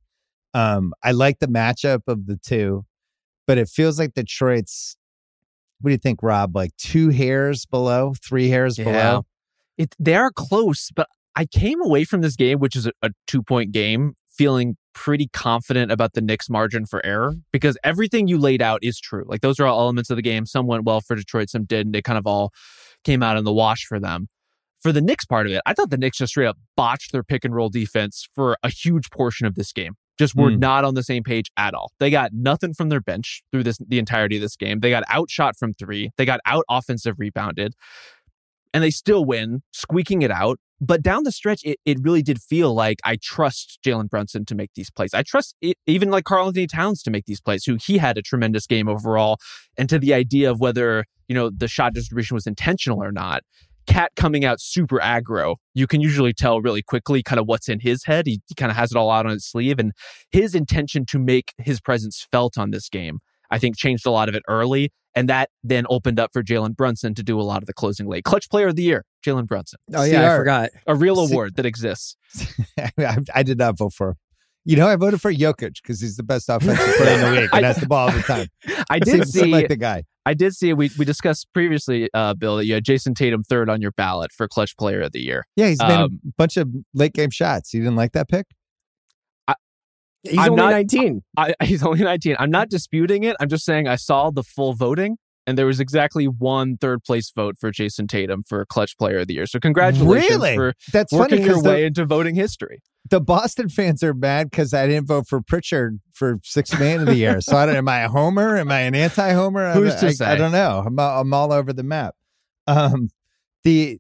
I like the matchup of the two, but it feels like Detroit's, what do you think, Rob? Like 2 hairs below, 3 hairs below? They are close, but I came away from this game, which is a 2-point game, feeling pretty confident about the Knicks' margin for error, because everything you laid out is true. Like, those are all elements of the game. Some went well for Detroit, some didn't. They kind of all came out in the wash for them. For the Knicks part of it, I thought the Knicks just straight up botched their pick and roll defense for a huge portion of this game. Just were not on the same page at all. They got nothing from their bench through the entirety of this game. They got outshot from 3. They got out offensive rebounded. And they still win, squeaking it out. But down the stretch, it really did feel like I trust Jalen Brunson to make these plays. I trust even like Karl-Anthony Towns to make these plays, who he had a tremendous game overall. And to the idea of whether, the shot distribution was intentional or not. Cat coming out super aggro, you can usually tell really quickly kind of what's in his head. He kind of has it all out on his sleeve, and his intention to make his presence felt on this game, I think, changed a lot of it early, and that then opened up for Jalen Brunson to do a lot of the closing late. Clutch Player of the Year, Jalen Brunson. Oh yeah, I forgot. A real award that exists. I did not vote for him. I voted for Jokic because he's the best offensive player in the league and has the ball all the time. I did see like the guy. I did see, we discussed previously, Bill, that you had Jason Tatum third on your ballot for Clutch Player of the Year. Yeah, he's made a bunch of late game shots. You didn't like that pick? He's only 19. He's only 19. I'm not disputing it. I'm just saying I saw the full voting, and there was exactly 1 third place vote for Jason Tatum for Clutch Player of the Year. So congratulations for working your way into voting history. The Boston fans are mad because I didn't vote for Pritchard for 6th man of the year. So am I a homer? Am I an anti-homer? Who's to say? I don't know. I'm all over the map. The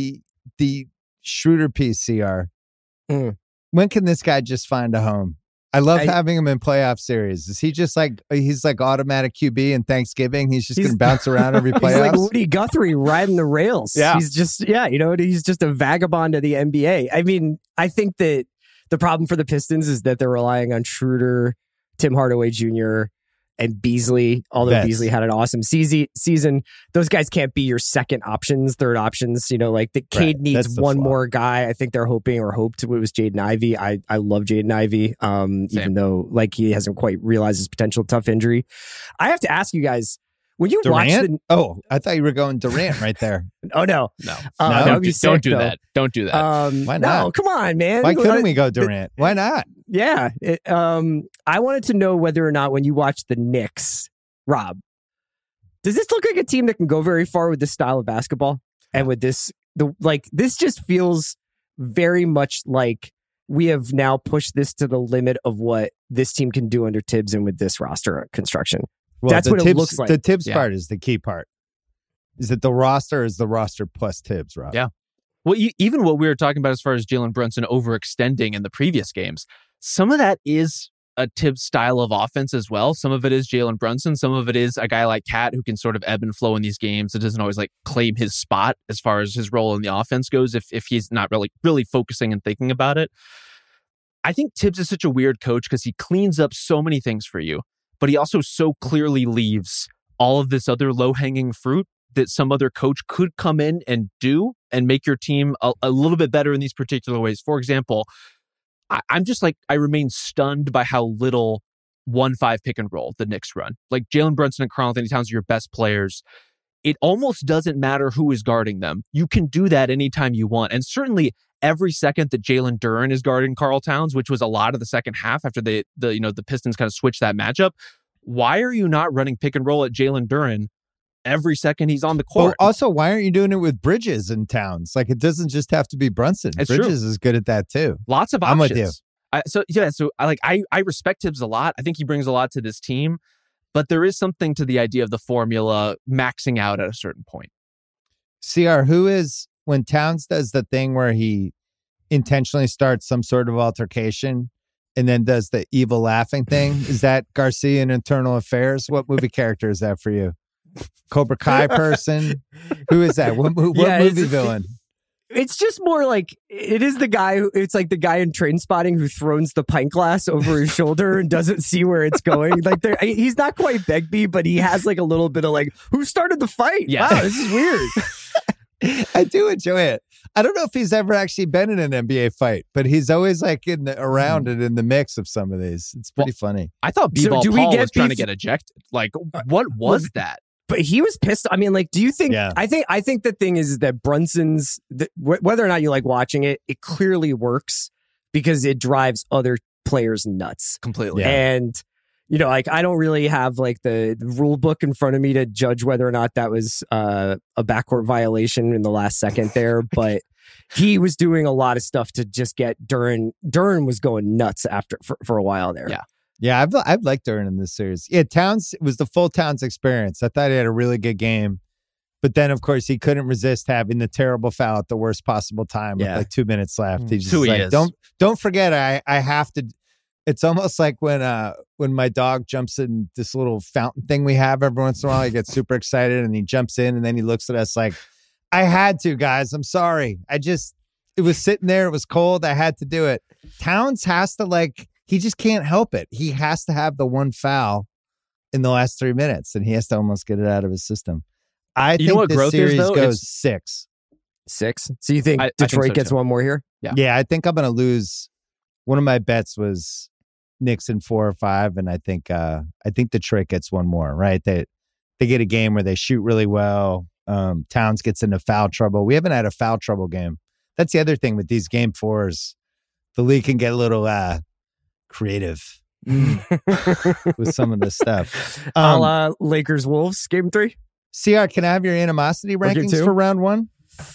Schroeder piece, CR. When can this guy just find a home? I love having him in playoff series. Is he just he's like automatic QB in Thanksgiving? He's just going to bounce around every playoffs? He's like Woody Guthrie riding the rails. Yeah. He's just, he's just a vagabond of the NBA. I mean, I think that the problem for the Pistons is that they're relying on Schroeder, Tim Hardaway Jr., and Beasley, although Beasley had an awesome season. Those guys can't be your second options, third options. The Cade needs one more guy. I think they're hoping or hoped it was Jaden Ivey. I love Jaden Ivey, even though he hasn't quite realized his potential. Tough injury. I have to ask you guys, when you Durant? watch Oh, I thought you were going Durant right there. Oh, no. That would be sick, don't do that. Don't do that. Why not? No, come on, man. Why couldn't we go Durant? Why not? Yeah. I wanted to know whether or not when you watch the Knicks, Rob, does this look like a team that can go very far with this style of basketball? And with this, this just feels very much like we have now pushed this to the limit of what this team can do under Tibbs and with this roster construction. Well, that's what it looks like. The Tibbs part is the key part. Is that the roster is the roster plus Tibbs, Rob? Yeah. Well, even what we were talking about as far as Jalen Brunson overextending in the previous games, some of that is a Tibbs style of offense as well. Some of it is Jalen Brunson. Some of it is a guy like Cat who can sort of ebb and flow in these games. It doesn't always claim his spot as far as his role in the offense goes if he's not really focusing and thinking about it. I think Tibbs is such a weird coach because he cleans up so many things for you, but he also so clearly leaves all of this other low-hanging fruit that some other coach could come in and do and make your team a little bit better in these particular ways. For example, I'm just I remain stunned by how little 1-5 pick and roll the Knicks run. Jalen Brunson and Karl-Anthony Towns are your best players. it almost doesn't matter who is guarding them. You can do that anytime you want. And certainly every second that Jalen Duren is guarding Karl Towns, which was a lot of the second half after the Pistons kind of switched that matchup, why are you not running pick and roll at Jalen Duren every second he's on the court? Well, also, why aren't you doing it with Bridges and Towns? Like, it doesn't just have to be Brunson. It's Bridges true. is good at that too. Lots of options. I'm with you. I respect Tibbs a lot. I think he brings a lot to this team, but there is something to the idea of the formula maxing out at a certain point. CR, who is, when Towns does the thing where he intentionally starts some sort of altercation and then does the evil laughing thing, is that Garcia in Internal Affairs? What movie character is that for you? Cobra Kai person? Who is that? What movie villain? It's just more like, it is the guy it's like the guy in Trainspotting who throws the pint glass over his shoulder and doesn't see where it's going. Like, he's not quite Begbie, but he has like a little bit of like, who started the fight? Yeah. Wow, this is weird. I do enjoy it. I don't know if he's ever actually been in an NBA fight, but he's always like around and in the mix of some of these. It's pretty funny. I thought B-Ball Paul was trying to get ejected. Like, what was that? But he was pissed. I mean, like, do you think? Yeah. I think the thing is that Brunson's, whether or not you like watching it, it clearly works because it drives other players nuts completely. Yeah. And like, I don't really have like the rule book in front of me to judge whether or not that was a backcourt violation in the last second there, but he was doing a lot of stuff to just get Duren. Duren was going nuts for a while there. Yeah. Yeah, I've liked Duren in this series. Yeah, Towns, it was the full Towns experience. I thought he had a really good game. But then, of course, he couldn't resist having the terrible foul at the worst possible time with like 2 minutes left. He just like, don't forget, I have to. It's almost like when my dog jumps in this little fountain thing we have every once in a while. He gets super excited and he jumps in and then he looks at us like, I had to, guys. I'm sorry. It was sitting there. It was cold. I had to do it. Towns has to he just can't help it. He has to have the one foul in the last 3 minutes, and he has to almost get it out of his system. I think what this series goes 6. 6? So you think Detroit gets one more here? Yeah, I think I'm going to lose. One of my bets was Knicks in 4 or 5, and I think Detroit gets one more, right? They get a game where they shoot really well. Towns gets into foul trouble. We haven't had a foul trouble game. That's the other thing with these game 4s. The league can get a little creative with some of this stuff. A la Lakers Wolves game 3. CR, can I have your animosity rankings for round 1?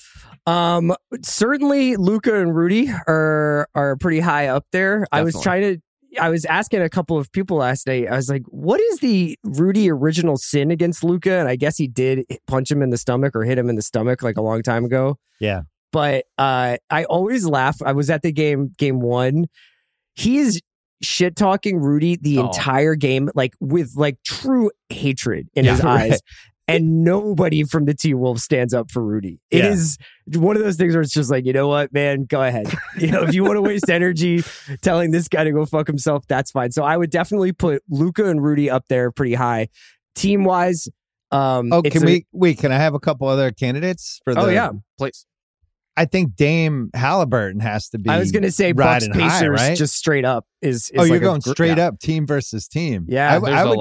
Certainly Luka and Rudy are pretty high up there. Definitely. I was asking a couple of people last night. I was like, what is the Rudy original sin against Luka? And I guess he did punch him in the stomach or hit him in the stomach like a long time ago. Yeah. But I always laugh. I was at the game 1. He is shit talking Rudy the entire game, like with like true hatred in his eyes. And nobody from the T-Wolves stands up for Rudy. It is one of those things where it's just like, you know what, man, go ahead. If you want to waste energy telling this guy to go fuck himself, that's fine. So I would definitely put Luka and Rudy up there pretty high. Team-wise, can I have a couple other candidates for the... Oh, yeah, please. I think Dame Halliburton has to be. I was going to say Bucks Pacers, right? Just straight up is you're going straight up team versus team. Yeah,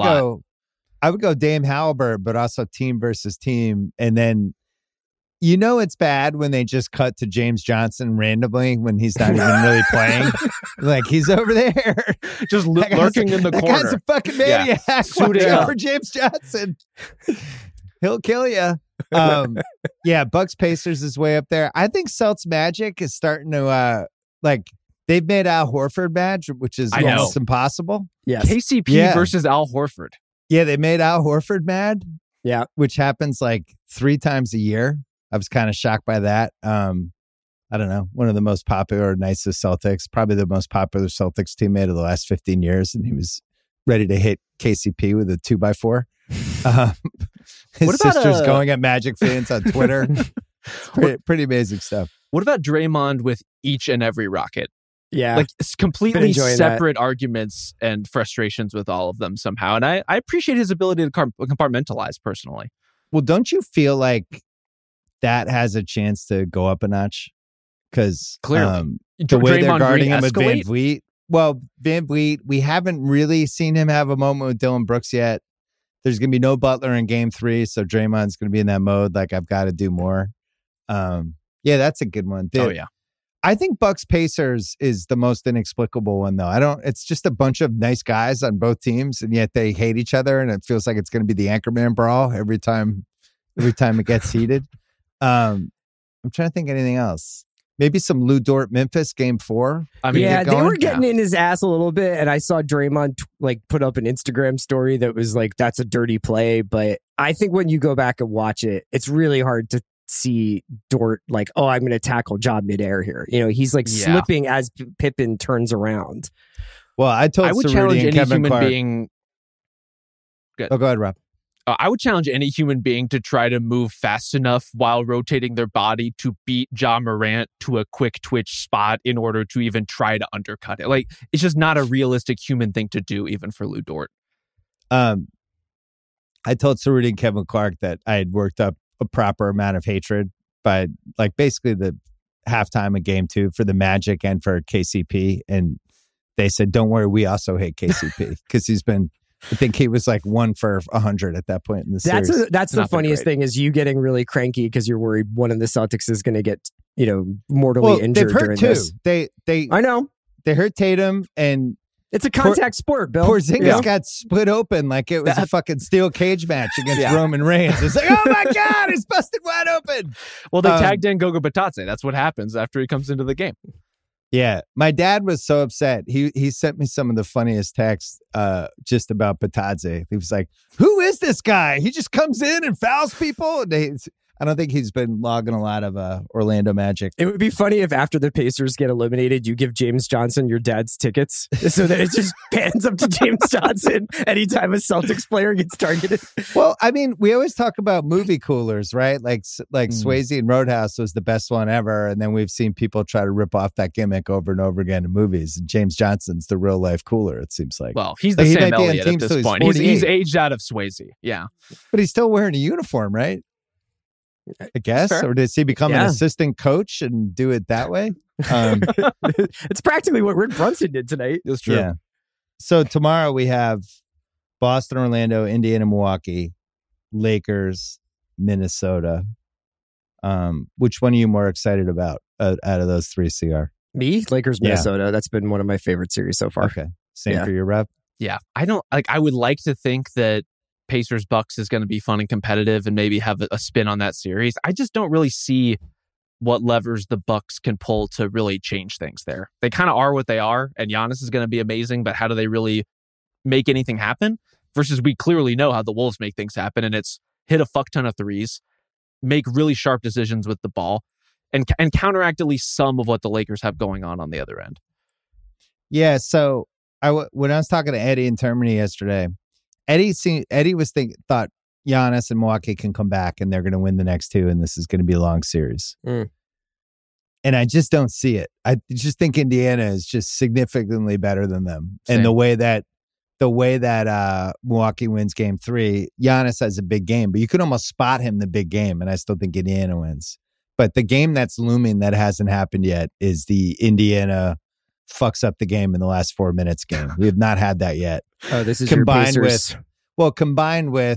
I would go Dame Halliburton, but also team versus team. And then, it's bad when they just cut to James Johnson randomly when he's not even really playing. Like, he's over there. Just lurking in the corner. That guy's a fucking maniac. Yeah. Watch out for James Johnson. He'll kill you. Bucks Pacers is way up there. I think Celtics Magic is starting to they've made Al Horford mad, which is almost impossible. Yes. KCP versus Al Horford. Yeah, they made Al Horford mad. Yeah, which happens like 3 times a year. I was kind of shocked by that. I don't know, one of the most popular, nicest Celtics, probably the most popular Celtics teammate of the last 15 years, and he was ready to hit KCP with a 2x4. His sister's going at Magic fans on Twitter. pretty amazing stuff. What about Draymond with each and every Rocket? Yeah. Like, it's completely separate arguments and frustrations with all of them somehow. And I appreciate his ability to compartmentalize personally. Well, don't you feel like that has a chance to go up a notch? Because clearly, the way they're guarding him with Van Vliet. Well, Van Vliet, we haven't really seen him have a moment with Dillon Brooks yet. There's going to be no Butler in game 3, so Draymond's going to be in that mode. Like, I've got to do more. Yeah, that's a good one. Yeah. I think Bucks Pacers is the most inexplicable one, though. It's just a bunch of nice guys on both teams, and yet they hate each other, and it feels like it's going to be the Anchorman brawl every time it gets heated. I'm trying to think of anything else. Maybe some Lou Dort Memphis game 4. They were getting in his ass a little bit, and I saw Draymond put up an Instagram story that was like, "That's a dirty play." But I think when you go back and watch it, it's really hard to see Dort I'm going to tackle Ja midair here. He's slipping as Pippen turns around. Well, I would challenge any Kevin human Clark. being. Good. Oh, go ahead, Rob. I would challenge any human being to try to move fast enough while rotating their body to beat Ja Morant to a quick twitch spot in order to even try to undercut it. It's just not a realistic human thing to do, even for Lou Dort. I told Cerruti and Kevin Clark that I had worked up a proper amount of hatred by basically the halftime of game 2 for the Magic and for KCP. And they said, don't worry, we also hate KCP because I think he was 1 for 100 at that point in the series. That's the funniest thing is you getting really cranky because you're worried one of the Celtics is going to get, mortally injured they've hurt during too. this. I know. They hurt Tatum, and it's a contact sport, Bill. Porzingis got split open like it was a fucking steel cage match against Roman Reigns. It's oh my God, he's busted wide open. Well, they tagged in Goga Batadze. That's what happens after he comes into the game. Yeah, my dad was so upset. He sent me some of the funniest texts just about Batadze. He was like, "Who is this guy? He just comes in and fouls people." And I don't think he's been logging a lot of Orlando Magic. It would be funny if after the Pacers get eliminated, you give James Johnson your dad's tickets so that it just pans up to James Johnson anytime a Celtics player gets targeted. Well, we always talk about movie coolers, right? Like Swayze and Roadhouse was the best one ever. And then we've seen people try to rip off that gimmick over and over again in movies. James Johnson's the real life cooler, it seems like. Well, he's the Sam Elliott at this point. He's aged out of Swayze. Yeah. But he's still wearing a uniform, right? I guess, or does he become an assistant coach and do it that way? It's practically what Rick Brunson did tonight. That's true. Yeah. So tomorrow we have Boston, Orlando, Indiana, Milwaukee, Lakers, Minnesota. Which one are you more excited about out of those 3, CR? Me? Lakers, Minnesota. That's been one of my favorite series so far. Okay. Same for your rep? Yeah. I would like to think that Pacers Bucks is going to be fun and competitive and maybe have a spin on that series. I just don't really see what levers the Bucks can pull to really change things there. They kind of are what they are, and Giannis is going to be amazing, but how do they really make anything happen? Versus we clearly know how the Wolves make things happen, and it's hit a fuck ton of threes, make really sharp decisions with the ball, and counteract at least some of what the Lakers have going on the other end. Yeah, so when I was talking to Eddie in Termini yesterday, Eddie thought Giannis and Milwaukee can come back and they're going to win the next 2 and this is going to be a long series. And I just don't see it. I just think Indiana is just significantly better than them. Same. And the way that Milwaukee wins game 3, Giannis has a big game, but you could almost spot him the big game, and I still think Indiana wins. But the game that's looming that hasn't happened yet is the Indiana fucks up the game in the last 4 minutes game. We have not had that yet. Oh, this is combined your Pacers. Combined with,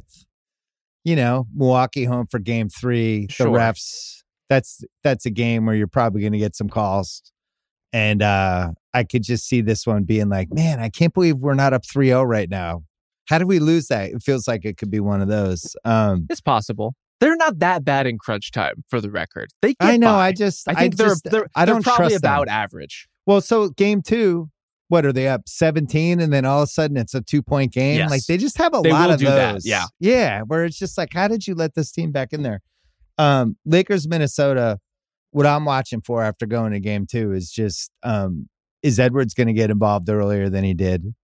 Milwaukee home for game 3, the refs, that's a game where you're probably going to get some calls. And I could just see this one being like, man, I can't believe we're not up 3-0 right now. How did we lose that? It feels like it could be one of those. It's possible. They're not that bad in crunch time, for the record. They get I know. by. I think they're probably about average. Well, so game 2, what are they up 17? And then all of a sudden it's a 2-point game. Yes. Like they just have a lot of those. That. Yeah. Yeah. Where it's just like, how did you let this team back in there? Lakers, Minnesota, what I'm watching for after going to game 2 is just, is Edwards going to get involved earlier than he did?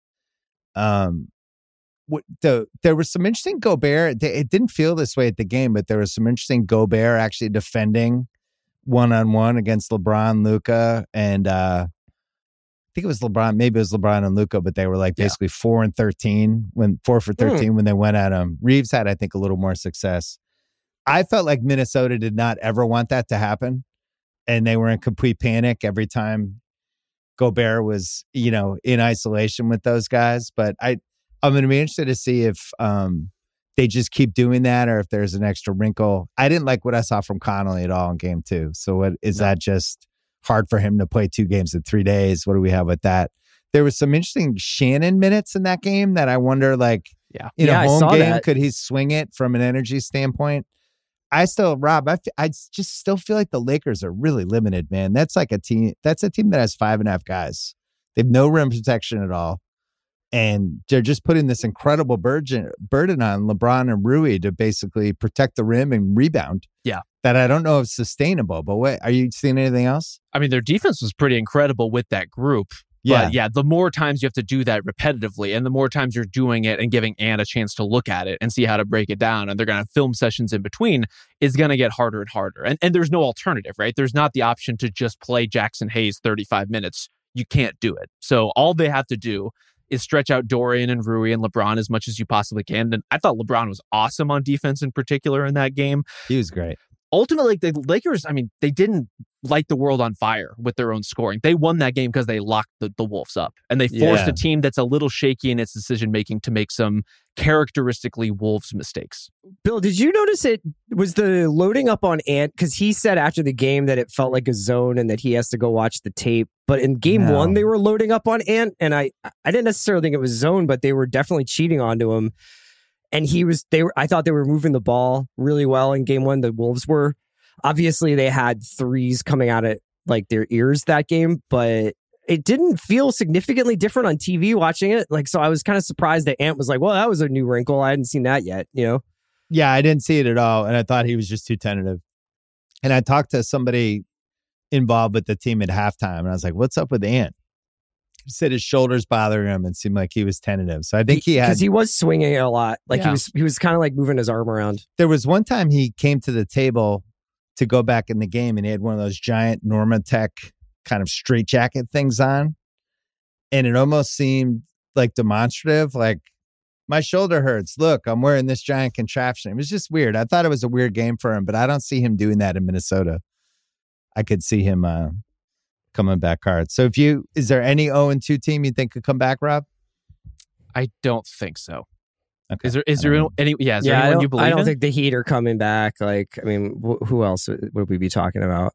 There was some interesting Gobert. It didn't feel this way at the game, but there was some interesting Gobert actually defending one-on-one against LeBron, Luka, and I think it was LeBron. Maybe it was LeBron and Luka, but they were like basically 4 for 13 when they went at him. Reeves had, I think, a little more success. I felt like Minnesota did not ever want that to happen, and they were in complete panic every time Gobert was, in isolation with those guys. But I'm going to be interested to see if they just keep doing that, or if there's an extra wrinkle. I didn't like what I saw from Connolly at all in game 2. So what is that just hard for him to play 2 games in 3 days? What do we have with that? There was some interesting Shannon minutes in that game that I wonder, like, in a home game, could he swing it from an energy standpoint? Rob, I just still feel like the Lakers are really limited, man. That's like a team that has 5.5 guys. They have no rim protection at all. And they're just putting this incredible burden on LeBron and Rui to basically protect the rim and rebound. Yeah. That I don't know if sustainable. But what, are you seeing anything else? I mean, their defense was pretty incredible with that group. Yeah. But yeah, the more times you have to do that repetitively and the more times you're doing it and giving Ant a chance to look at it and see how to break it down, and they're going to have film sessions in between, is going to get harder and harder. And there's no alternative, right? There's not the option to just play Jackson Hayes 35 minutes. You can't do it. So all they have to do is stretch out Dorian and Rui and LeBron as much as you possibly can. And I thought LeBron was awesome on defense in particular in that game. He was great. Ultimately, the Lakers, I mean, they didn't light the world on fire with their own scoring. They won that game because they locked the Wolves up. And they forced a team that's a little shaky in its decision-making to make some characteristically Wolves mistakes. Bill, did you notice it was the loading up on Ant? Because he said after the game that it felt like a zone and that he has to go watch the tape. But in game 1, they were loading up on Ant. And I didn't necessarily think it was zone, but they were definitely cheating onto him. And I thought they were moving the ball really well in game 1. The Wolves were. Obviously, they had threes coming out of like their ears that game, but it didn't feel significantly different on TV watching it. Like, so I was kind of surprised that Ant was like, well, that was a new wrinkle. I hadn't seen that yet, you know? Yeah, I didn't see it at all. And I thought he was just too tentative. And I talked to somebody involved with the team at halftime, and I was like, what's up with Ant? He said his shoulders bothering him and seemed like he was tentative. So I think because he was swinging it a lot. Like he was kind of like moving his arm around. There was one time he came to the table to go back in the game, and he had one of those giant Normatec kind of straitjacket things on. And it almost seemed like demonstrative, like, my shoulder hurts. Look, I'm wearing this giant contraption. It was just weird. I thought it was a weird game for him, but I don't see him doing that in Minnesota. I could see him coming back hard. So is there any 0-2 team you think could come back, Rob? I don't think so. Okay. Is there any? Yeah, is there anyone you believe I don't in? think the Heat are coming back. Like, I mean, who else would we be talking about?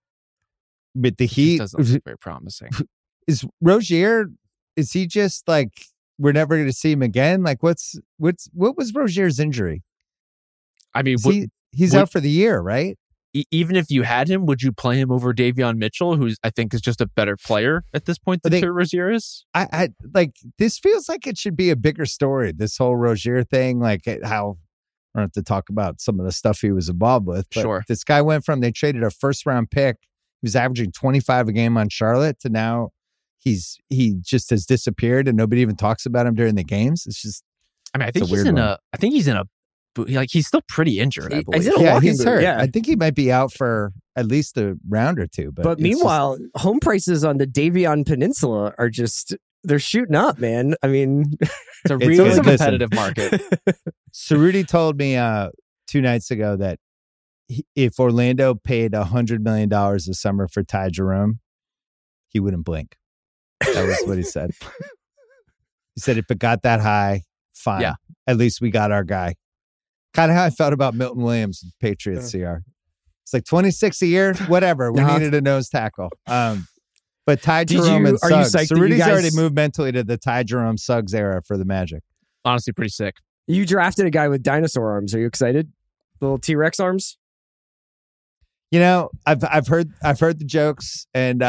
But the Heat doesn't look very promising. Is Rozier? Is he just like, we're never going to see him again? Like, what was Rozier's injury? I mean, he's out for the year, right? Even if you had him, would you play him over Davion Mitchell, who I think is just a better player at this point than Rozier is? I like, this feels like it should be a bigger story, this whole Rozier thing, like how I don't have to talk about some of the stuff he was involved with. But sure. This guy went from, they traded a first round pick, he was averaging 25 a game on Charlotte, to now he just has disappeared and nobody even talks about him during the games. It's just, I mean, I think he's in a like, he's still pretty injured, I believe. He's hurt. Yeah. I think he might be out for at least a round or two. But meanwhile, home prices on the Davion Peninsula are just, they're shooting up, man. I mean, it's a really competitive market. Cerruti told me 2 nights ago that if Orlando paid $100 million a summer for Ty Jerome, he wouldn't blink. That was what he said. He said if it got that high, fine. Yeah. At least we got our guy. Kind of how I felt about Milton Williams, Patriots CR. It's like 26 a year, whatever. We needed a nose tackle. But Ty Jerome and Suggs. Cerruti's already moved mentally to the Ty Jerome Suggs era for the Magic. Honestly, pretty sick. You drafted a guy with dinosaur arms. Are you excited? Little T-Rex arms? You know, I've heard the jokes, and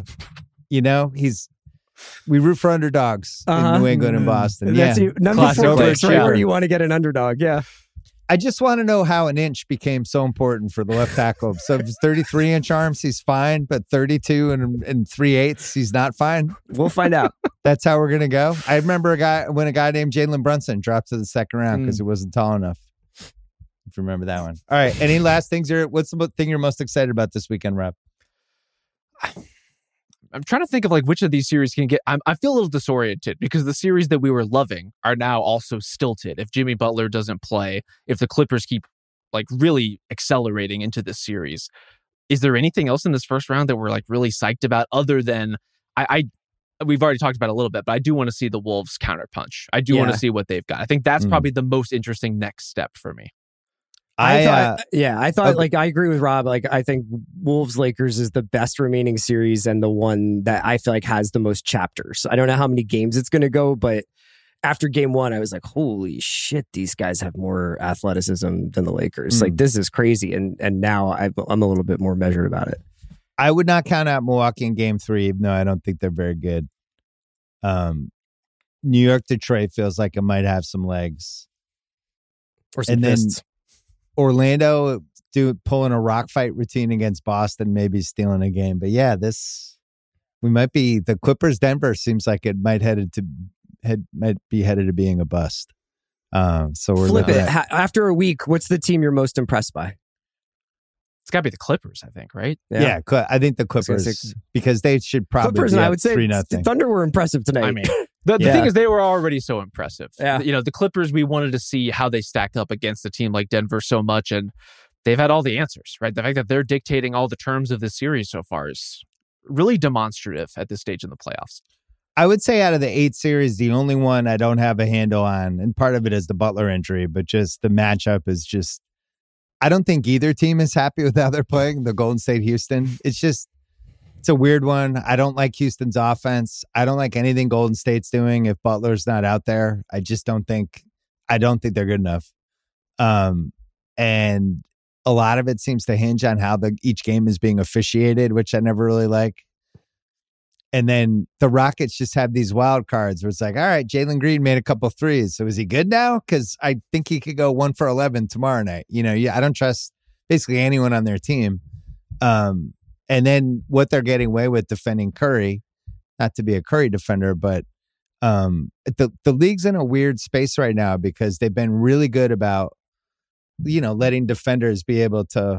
we root for underdogs in New England and Boston. That's number 4 place, right where you want to get an underdog. Yeah. I just want to know how an inch became so important for the left tackle. So if it's 33-inch arms, he's fine, but 32 and 3/8, he's not fine. We'll find out. That's how we're gonna go. I remember a guy named Jalen Brunson dropped to the second round because he wasn't tall enough. If you remember that one. All right. Any last things? What's the thing you're most excited about this weekend, Rob? I'm trying to think of like which of these series can get. I feel a little disoriented because the series that we were loving are now also stilted. If Jimmy Butler doesn't play, if the Clippers keep like really accelerating into this series, is there anything else in this first round that we're like really psyched about other than I we've already talked about it a little bit, but I do want to see the Wolves counterpunch. I do want to see what they've got. I think that's probably the most interesting next step for me. I thought like I agree with Rob. Like I think Wolves Lakers is the best remaining series and the one that I feel like has the most chapters. I don't know how many games it's going to go, but after game one, I was like, holy shit, these guys have more athleticism than the Lakers. Like this is crazy. And now I'm a little bit more measured about it. I would not count out Milwaukee in game 3, even though I don't think they're very good. New York, Detroit feels like it might have some legs. Or some fists. Orlando pulling a rock fight routine against Boston, maybe stealing a game. But yeah, we might be the Clippers. Denver seems like it might be headed to being a bust. So we're flip it. After a week, what's the team you're most impressed by? It's got to be the Clippers, I think, right? Yeah, I think the Clippers because they should probably Clippers, be and I would say 3-0. the Thunder were impressive tonight. I mean, the thing is, they were already so impressive. Yeah. The Clippers, we wanted to see how they stacked up against a team like Denver so much, and they've had all the answers, right? The fact that they're dictating all the terms of the series so far is really demonstrative at this stage in the playoffs. I would say out of the 8 series, the only one I don't have a handle on, and part of it is the Butler injury, but just the matchup is just, I don't think either team is happy with how they're playing, the Golden State Houston. It's a weird one. I don't like Houston's offense. I don't like anything Golden State's doing if Butler's not out there. I don't think they're good enough. And a lot of it seems to hinge on how each game is being officiated, which I never really like. And then the Rockets just have these wild cards where it's like, all right, Jalen Green made a couple threes. So is he good now? Because I think he could go 1 for 11 tomorrow night. I don't trust basically anyone on their team. And then what they're getting away with defending Curry, not to be a Curry defender, but the league's in a weird space right now because they've been really good about, letting defenders be able to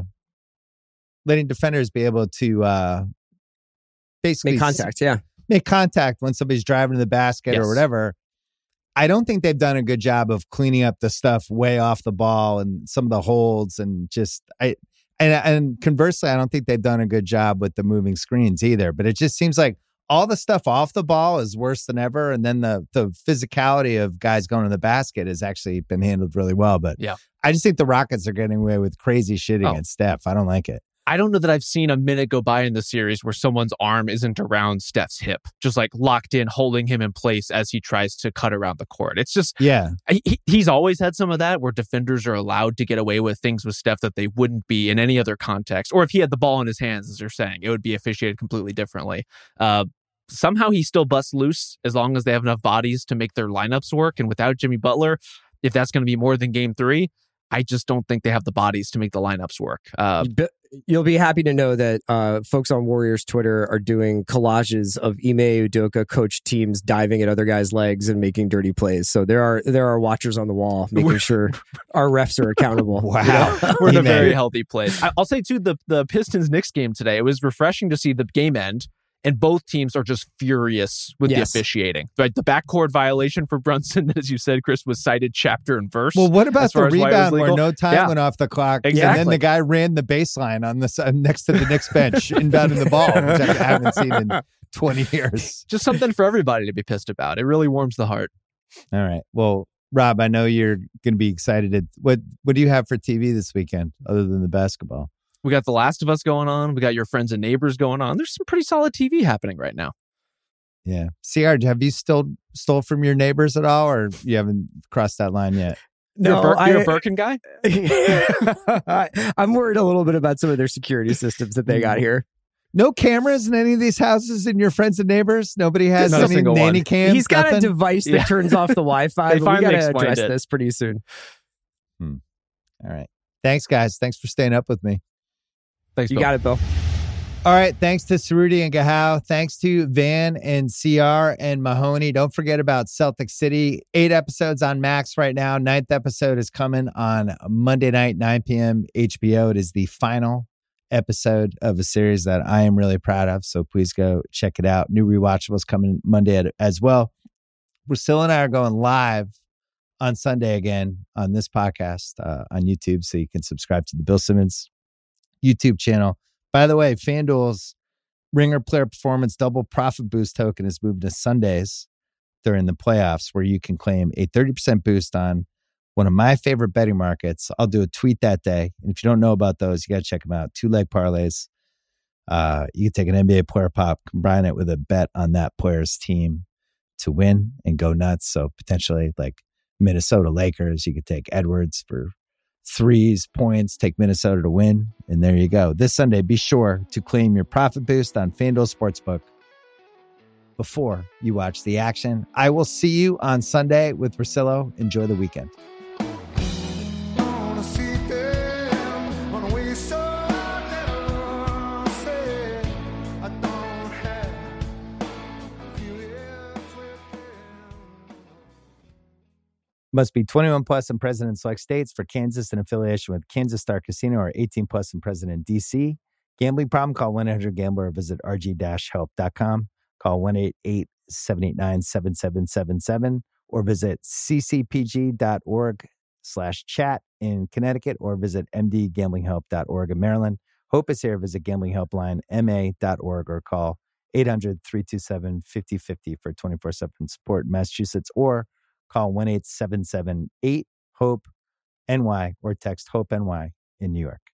basically make contact when somebody's driving to the basket or whatever. I don't think they've done a good job of cleaning up the stuff way off the ball and some of the holds and and conversely, I don't think they've done a good job with the moving screens either. But it just seems like all the stuff off the ball is worse than ever. And then the physicality of guys going to the basket has actually been handled really well. But I just think the Rockets are getting away with crazy shit against Steph. I don't like it. I don't know that I've seen a minute go by in the series where someone's arm isn't around Steph's hip, just like locked in, holding him in place as he tries to cut around the court. It's just, he's always had some of that where defenders are allowed to get away with things with Steph that they wouldn't be in any other context. Or if he had the ball in his hands, as you're saying, it would be officiated completely differently. Somehow he still busts loose as long as they have enough bodies to make their lineups work. And without Jimmy Butler, if that's going to be more than game 3, I just don't think they have the bodies to make the lineups work. You'll be happy to know that folks on Warriors Twitter are doing collages of Ime Udoka coach teams diving at other guys' legs and making dirty plays. So there are watchers on the wall making sure our refs are accountable. Wow. We're in a very healthy place. I'll say, too, the Pistons-Knicks game today, it was refreshing to see the game end. And both teams are just furious with the officiating. Right? The backcourt violation for Brunson, as you said, Chris, was cited chapter and verse. Well, what about the rebound where no time went off the clock? Exactly. And then the guy ran the baseline on the next to the Knicks bench, inbounding the ball, which I haven't seen in 20 years. Just something for everybody to be pissed about. It really warms the heart. All right. Well, Rob, I know you're going to be excited. What do you have for TV this weekend other than the basketball? We got The Last of Us going on. We got Your Friends and Neighbors going on. There's some pretty solid TV happening right now. Yeah. CR, have you stole from your neighbors at all, or you haven't crossed that line yet? No, you're a Birkin guy? I'm worried a little bit about some of their security systems that they got here. No cameras in any of these houses in Your Friends and Neighbors? Nobody has any nanny cams? He's got a device that turns off the Wi-Fi, but we got to address this pretty soon. All right. Thanks, guys. Thanks for staying up with me. Thanks, you got it, Bill. All right. Thanks to Cerruti and Gahau. Thanks to Van and CR and Mahoney. Don't forget about Celtic City. 8 episodes on Max right now. 9th episode is coming on Monday night, 9 p.m. HBO. It is the final episode of a series that I am really proud of. So please go check it out. New Rewatchables coming Monday as well. Priscilla and I are going live on Sunday again on this podcast on YouTube. So you can subscribe to the Bill Simmons YouTube channel. By the way, FanDuel's Ringer Player Performance Double Profit Boost token is moved to Sundays during the playoffs, where you can claim a 30% boost on one of my favorite betting markets. I'll do a tweet that day. And if you don't know about those, you got to check them out. 2-leg parlays. You can take an NBA player prop, combine it with a bet on that player's team to win and go nuts. So potentially like Minnesota Lakers, you could take Edwards for 3s, points, take Minnesota to win. And there you go. This Sunday, be sure to claim your profit boost on FanDuel Sportsbook before you watch the action. I will see you on Sunday with Russillo. Enjoy the weekend. Must be 21 plus and present in select states. For Kansas, in affiliation with Kansas Star Casino, or 18 plus and present in D.C. Gambling problem? Call 1-800-GAMBLER or visit rg-help.com. Call 1-888-789-7777 or visit ccpg.org/chat in Connecticut or visit mdgamblinghelp.org in Maryland. Hope is here. Visit gamblinghelplinema.org or call 800-327-5050 for 24/7 support in Massachusetts, or call 1-877-8-HOPE-NY or text HOPE-NY in New York.